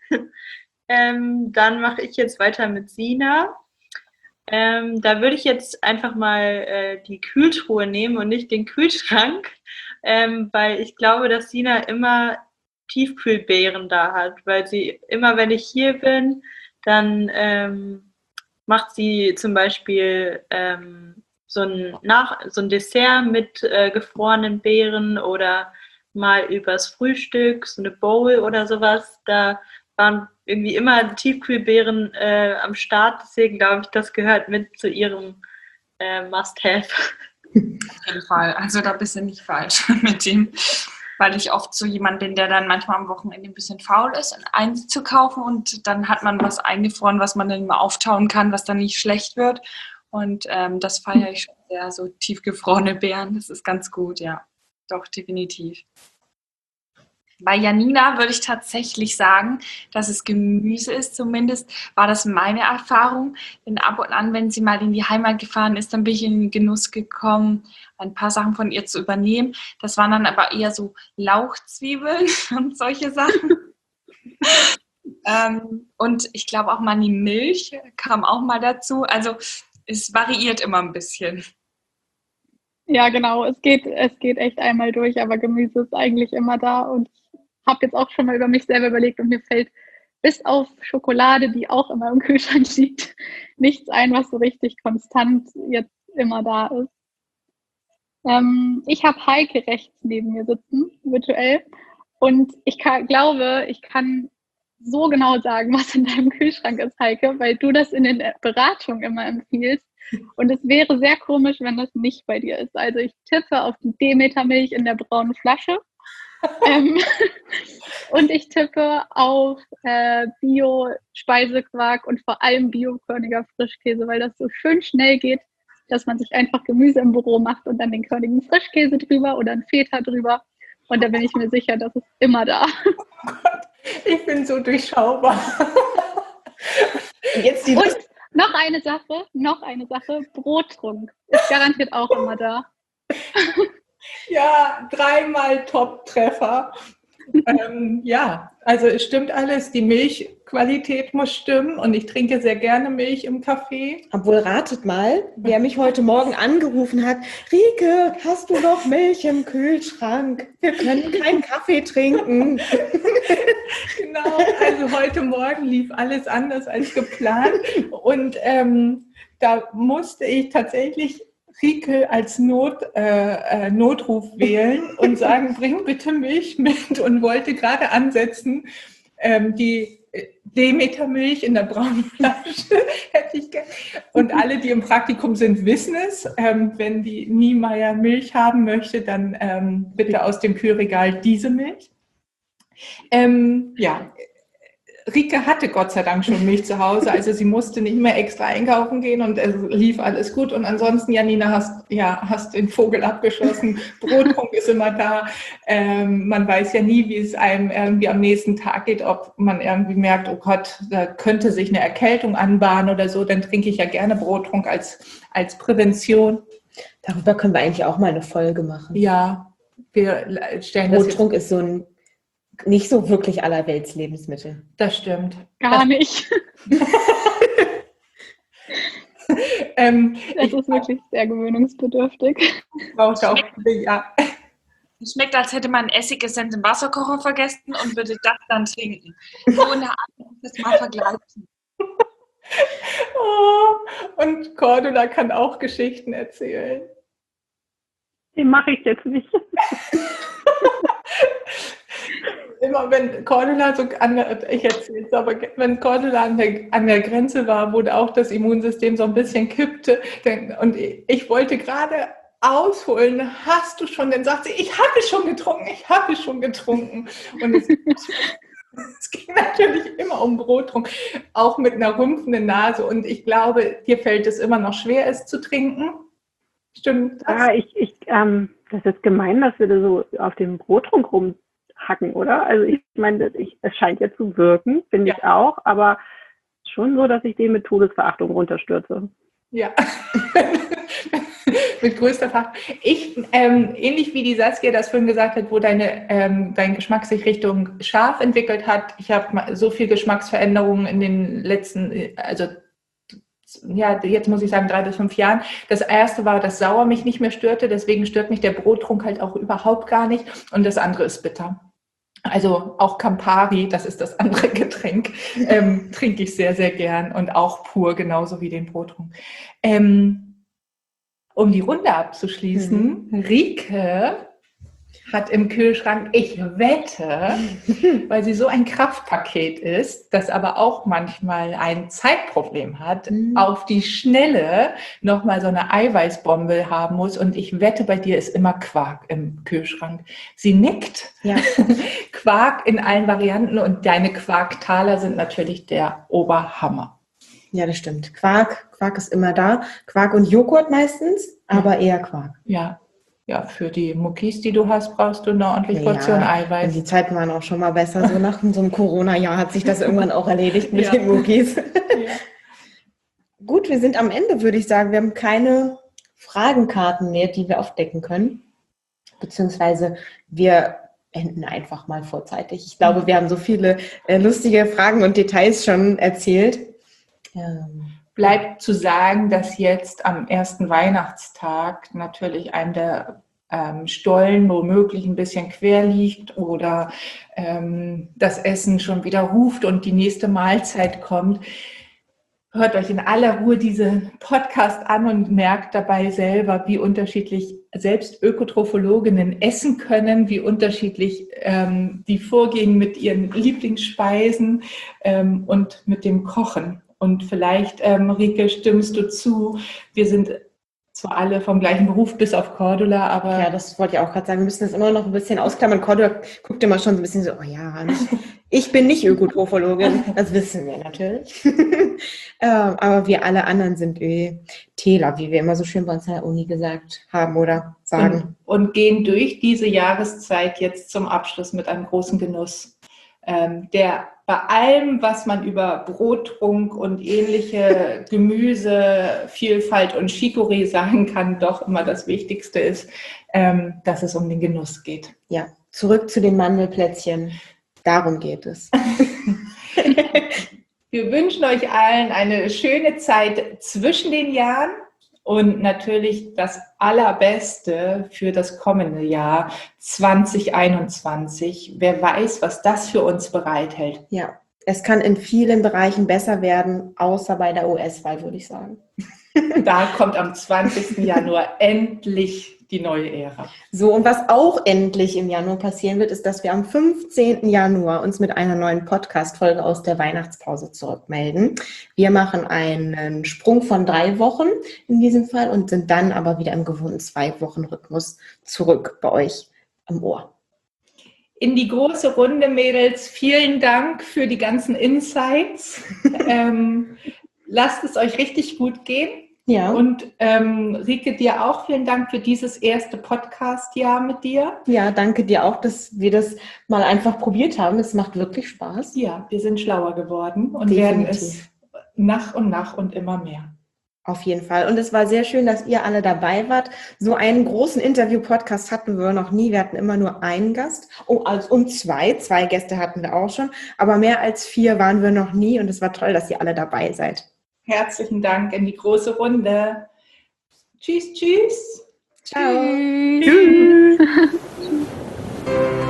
Dann mache ich jetzt weiter mit Sina. Da würde ich jetzt einfach mal die Kühltruhe nehmen und nicht den Kühlschrank, weil ich glaube, dass Sina immer Tiefkühlbeeren da hat, weil sie immer, wenn ich hier bin, dann macht sie zum Beispiel so ein Dessert mit gefrorenen Beeren oder mal übers Frühstück, so eine Bowl oder sowas. Da waren irgendwie immer Tiefkühlbeeren am Start, deswegen glaube ich, das gehört mit zu ihrem Must-Have. Auf jeden Fall. Also da bist du nicht falsch mit dem, weil ich oft so jemand bin, der dann manchmal am Wochenende ein bisschen faul ist, einzukaufen und dann hat man was eingefroren, was man dann immer auftauen kann, was dann nicht schlecht wird. Und das feiere ich schon sehr, so tiefgefrorene Beeren. Das ist ganz gut, ja. Doch, definitiv. Bei Janina würde ich tatsächlich sagen, dass es Gemüse ist. Zumindest war das meine Erfahrung. Denn ab und an, wenn sie mal in die Heimat gefahren ist, dann bin ich in den Genuss gekommen, ein paar Sachen von ihr zu übernehmen. Das waren dann aber eher so Lauchzwiebeln und solche Sachen. Und ich glaube auch mal die Milch kam auch mal dazu. Also es variiert immer ein bisschen. Ja, genau. Es geht echt einmal durch, aber Gemüse ist eigentlich immer da. Und ich habe jetzt auch schon mal über mich selber überlegt und mir fällt bis auf Schokolade, die auch immer im Kühlschrank liegt, nichts ein, was so richtig konstant jetzt immer da ist. Ich habe Heike rechts neben mir sitzen, virtuell. Und ich glaube, ich kann so genau sagen, was in deinem Kühlschrank ist, Heike, weil du das in den Beratungen immer empfiehlst. Und es wäre sehr komisch, wenn das nicht bei dir ist. Also ich tippe auf die Demeter-Milch in der braunen Flasche. Und ich tippe auf Bio-Speisequark und vor allem biokörniger Frischkäse, weil das so schön schnell geht, dass man sich einfach Gemüse im Büro macht und dann den körnigen Frischkäse drüber oder einen Feta drüber. Und da bin ich mir sicher, das ist immer da. Oh Gott, ich bin so durchschaubar. Jetzt Und noch eine Sache, Brottrunk ist garantiert auch immer da. Ja, 3-mal Top-Treffer. Ja, also es stimmt alles. Die Milchqualität muss stimmen und ich trinke sehr gerne Milch im Kaffee. Obwohl, ratet mal, wer mich heute Morgen angerufen hat. Rike, hast du noch Milch im Kühlschrank? Wir können keinen Kaffee trinken. Genau, also heute Morgen lief alles anders als geplant und da musste ich tatsächlich Rike als Notruf wählen und sagen, bring bitte Milch mit, und wollte gerade ansetzen, die Demeter-Milch in der braunen Flasche hätte ich gerne. Und alle, die im Praktikum sind, wissen es. Wenn die Niemeyer Milch haben möchte, dann bitte aus dem Kühlregal diese Milch. Ja, Rike hatte Gott sei Dank schon Milch zu Hause, also sie musste nicht mehr extra einkaufen gehen und es lief alles gut. Und ansonsten, Janina, hast den Vogel abgeschossen, Brottrunk ist immer da. Man weiß ja nie, wie es einem irgendwie am nächsten Tag geht, ob man irgendwie merkt, oh Gott, da könnte sich eine Erkältung anbahnen oder so, dann trinke ich ja gerne Brottrunk als Prävention. Darüber können wir eigentlich auch mal eine Folge machen. Ja, wir stellen Brottrunk ist so ein nicht so wirklich allerwelts Lebensmittel. Das stimmt. Gar nicht. Das ist wirklich sehr gewöhnungsbedürftig. Braucht auch ja. Es schmeckt, als hätte man Essigessenz im Wasserkocher vergessen und würde das dann trinken. So in der Art, das mal vergleichen. Oh, und Cordula kann auch Geschichten erzählen. Die mache ich jetzt nicht. Immer wenn Cordula wenn Cordula an der Grenze war, wo auch das Immunsystem so ein bisschen kippte, und ich wollte gerade ausholen, hast du schon, dann sagt sie, ich habe schon getrunken. Und es ging natürlich immer um Brottrunk, auch mit einer rümpfenden Nase, und ich glaube, dir fällt es immer noch schwer, es zu trinken. Stimmt das? Ja, das ist gemein, dass wir da so auf dem Brottrunk rumhacken, oder? Also ich meine, es scheint ja zu wirken, finde ich auch, aber schon so, dass ich den mit Todesverachtung runterstürze. Ja, mit größter Verachtung. Ähnlich wie die Saskia das vorhin gesagt hat, wo dein Geschmack sich Richtung scharf entwickelt hat. Ich habe so viel Geschmacksveränderungen in den letzten, jetzt muss ich sagen 3 bis 5 Jahren. Das erste war, dass sauer mich nicht mehr störte, deswegen stört mich der Brottrunk halt auch überhaupt gar nicht. Und das andere ist bitter. Also auch Campari, das ist das andere Getränk, trinke ich sehr, sehr gern und auch pur, genauso wie den Brottrunk. Um die Runde abzuschließen, Rike hat im Kühlschrank, ich wette, weil sie so ein Kraftpaket ist, das aber auch manchmal ein Zeitproblem hat, auf die Schnelle nochmal so eine Eiweißbombe haben muss. Und ich wette, bei dir ist immer Quark im Kühlschrank. Sie nickt. Ja. Quark in allen Varianten, und deine Quarktaler sind natürlich der Oberhammer. Ja, das stimmt. Quark ist immer da. Quark und Joghurt meistens, aber eher Quark. Ja, für die Muckis, die du hast, brauchst du eine ordentliche Portion Eiweiß. Die Zeiten waren auch schon mal besser. So nach so einem Corona-Jahr hat sich das irgendwann auch erledigt mit den Muckis. Ja. Gut, wir sind am Ende, würde ich sagen. Wir haben keine Fragenkarten mehr, die wir aufdecken können. Beziehungsweise wir enden einfach mal vorzeitig. Ich glaube, wir haben so viele lustige Fragen und Details schon erzählt. Bleibt zu sagen, dass jetzt am ersten Weihnachtstag natürlich einem der Stollen womöglich ein bisschen quer liegt oder das Essen schon wieder ruft und die nächste Mahlzeit kommt. Hört euch in aller Ruhe diesen Podcast an und merkt dabei selber, wie unterschiedlich selbst Ökotrophologinnen essen können, wie unterschiedlich die vorgehen mit ihren Lieblingsspeisen und mit dem Kochen. Und vielleicht, Rike, stimmst du zu, wir sind zwar alle vom gleichen Beruf, bis auf Cordula, aber... Ja, das wollte ich auch gerade sagen, wir müssen das immer noch ein bisschen ausklammern. Cordula guckt immer schon so ein bisschen so, oh ja, ich bin nicht Ökotrophologin, das wissen wir natürlich. Aber wir alle anderen sind Täler, wie wir immer so schön bei uns in der Uni gesagt haben oder sagen. Und gehen durch diese Jahreszeit jetzt zum Abschluss mit einem großen Genuss, der bei allem, was man über Brottrunk und ähnliche Gemüsevielfalt und Chicorée sagen kann, doch immer das Wichtigste ist, dass es um den Genuss geht. Ja, Zurück zu den Mandelplätzchen. Darum geht es. Wir wünschen euch allen eine schöne Zeit zwischen den Jahren und natürlich das Allerbeste für das kommende Jahr 2021. Wer weiß, was das für uns bereithält. Ja, es kann in vielen Bereichen besser werden, außer bei der US-Wahl, würde ich sagen. Da kommt am 20. Januar endlich die neue Ära. So, und was auch endlich im Januar passieren wird, ist, dass wir am 15. Januar uns mit einer neuen Podcast-Folge aus der Weihnachtspause zurückmelden. Wir machen einen Sprung von 3 Wochen in diesem Fall und sind dann aber wieder im gewohnten 2-Wochen-Rhythmus zurück bei euch am Ohr. In die große Runde, Mädels, vielen Dank für die ganzen Insights. Lasst es euch richtig gut gehen. Ja. Und Rike, dir auch vielen Dank für dieses erste Podcast-Jahr mit dir. Ja, danke dir auch, dass wir das mal einfach probiert haben. Es macht wirklich Spaß. Ja, wir sind schlauer geworden und Definitiv. werden es nach und immer mehr. Auf jeden Fall. Und es war sehr schön, dass ihr alle dabei wart. So einen großen Interview-Podcast hatten wir noch nie. Wir hatten immer nur einen Gast. Und zwei Gäste hatten wir auch schon. Aber mehr als 4 waren wir noch nie. Und es war toll, dass ihr alle dabei seid. Herzlichen Dank in die große Runde. Tschüss, tschüss. Ciao. Tschüss.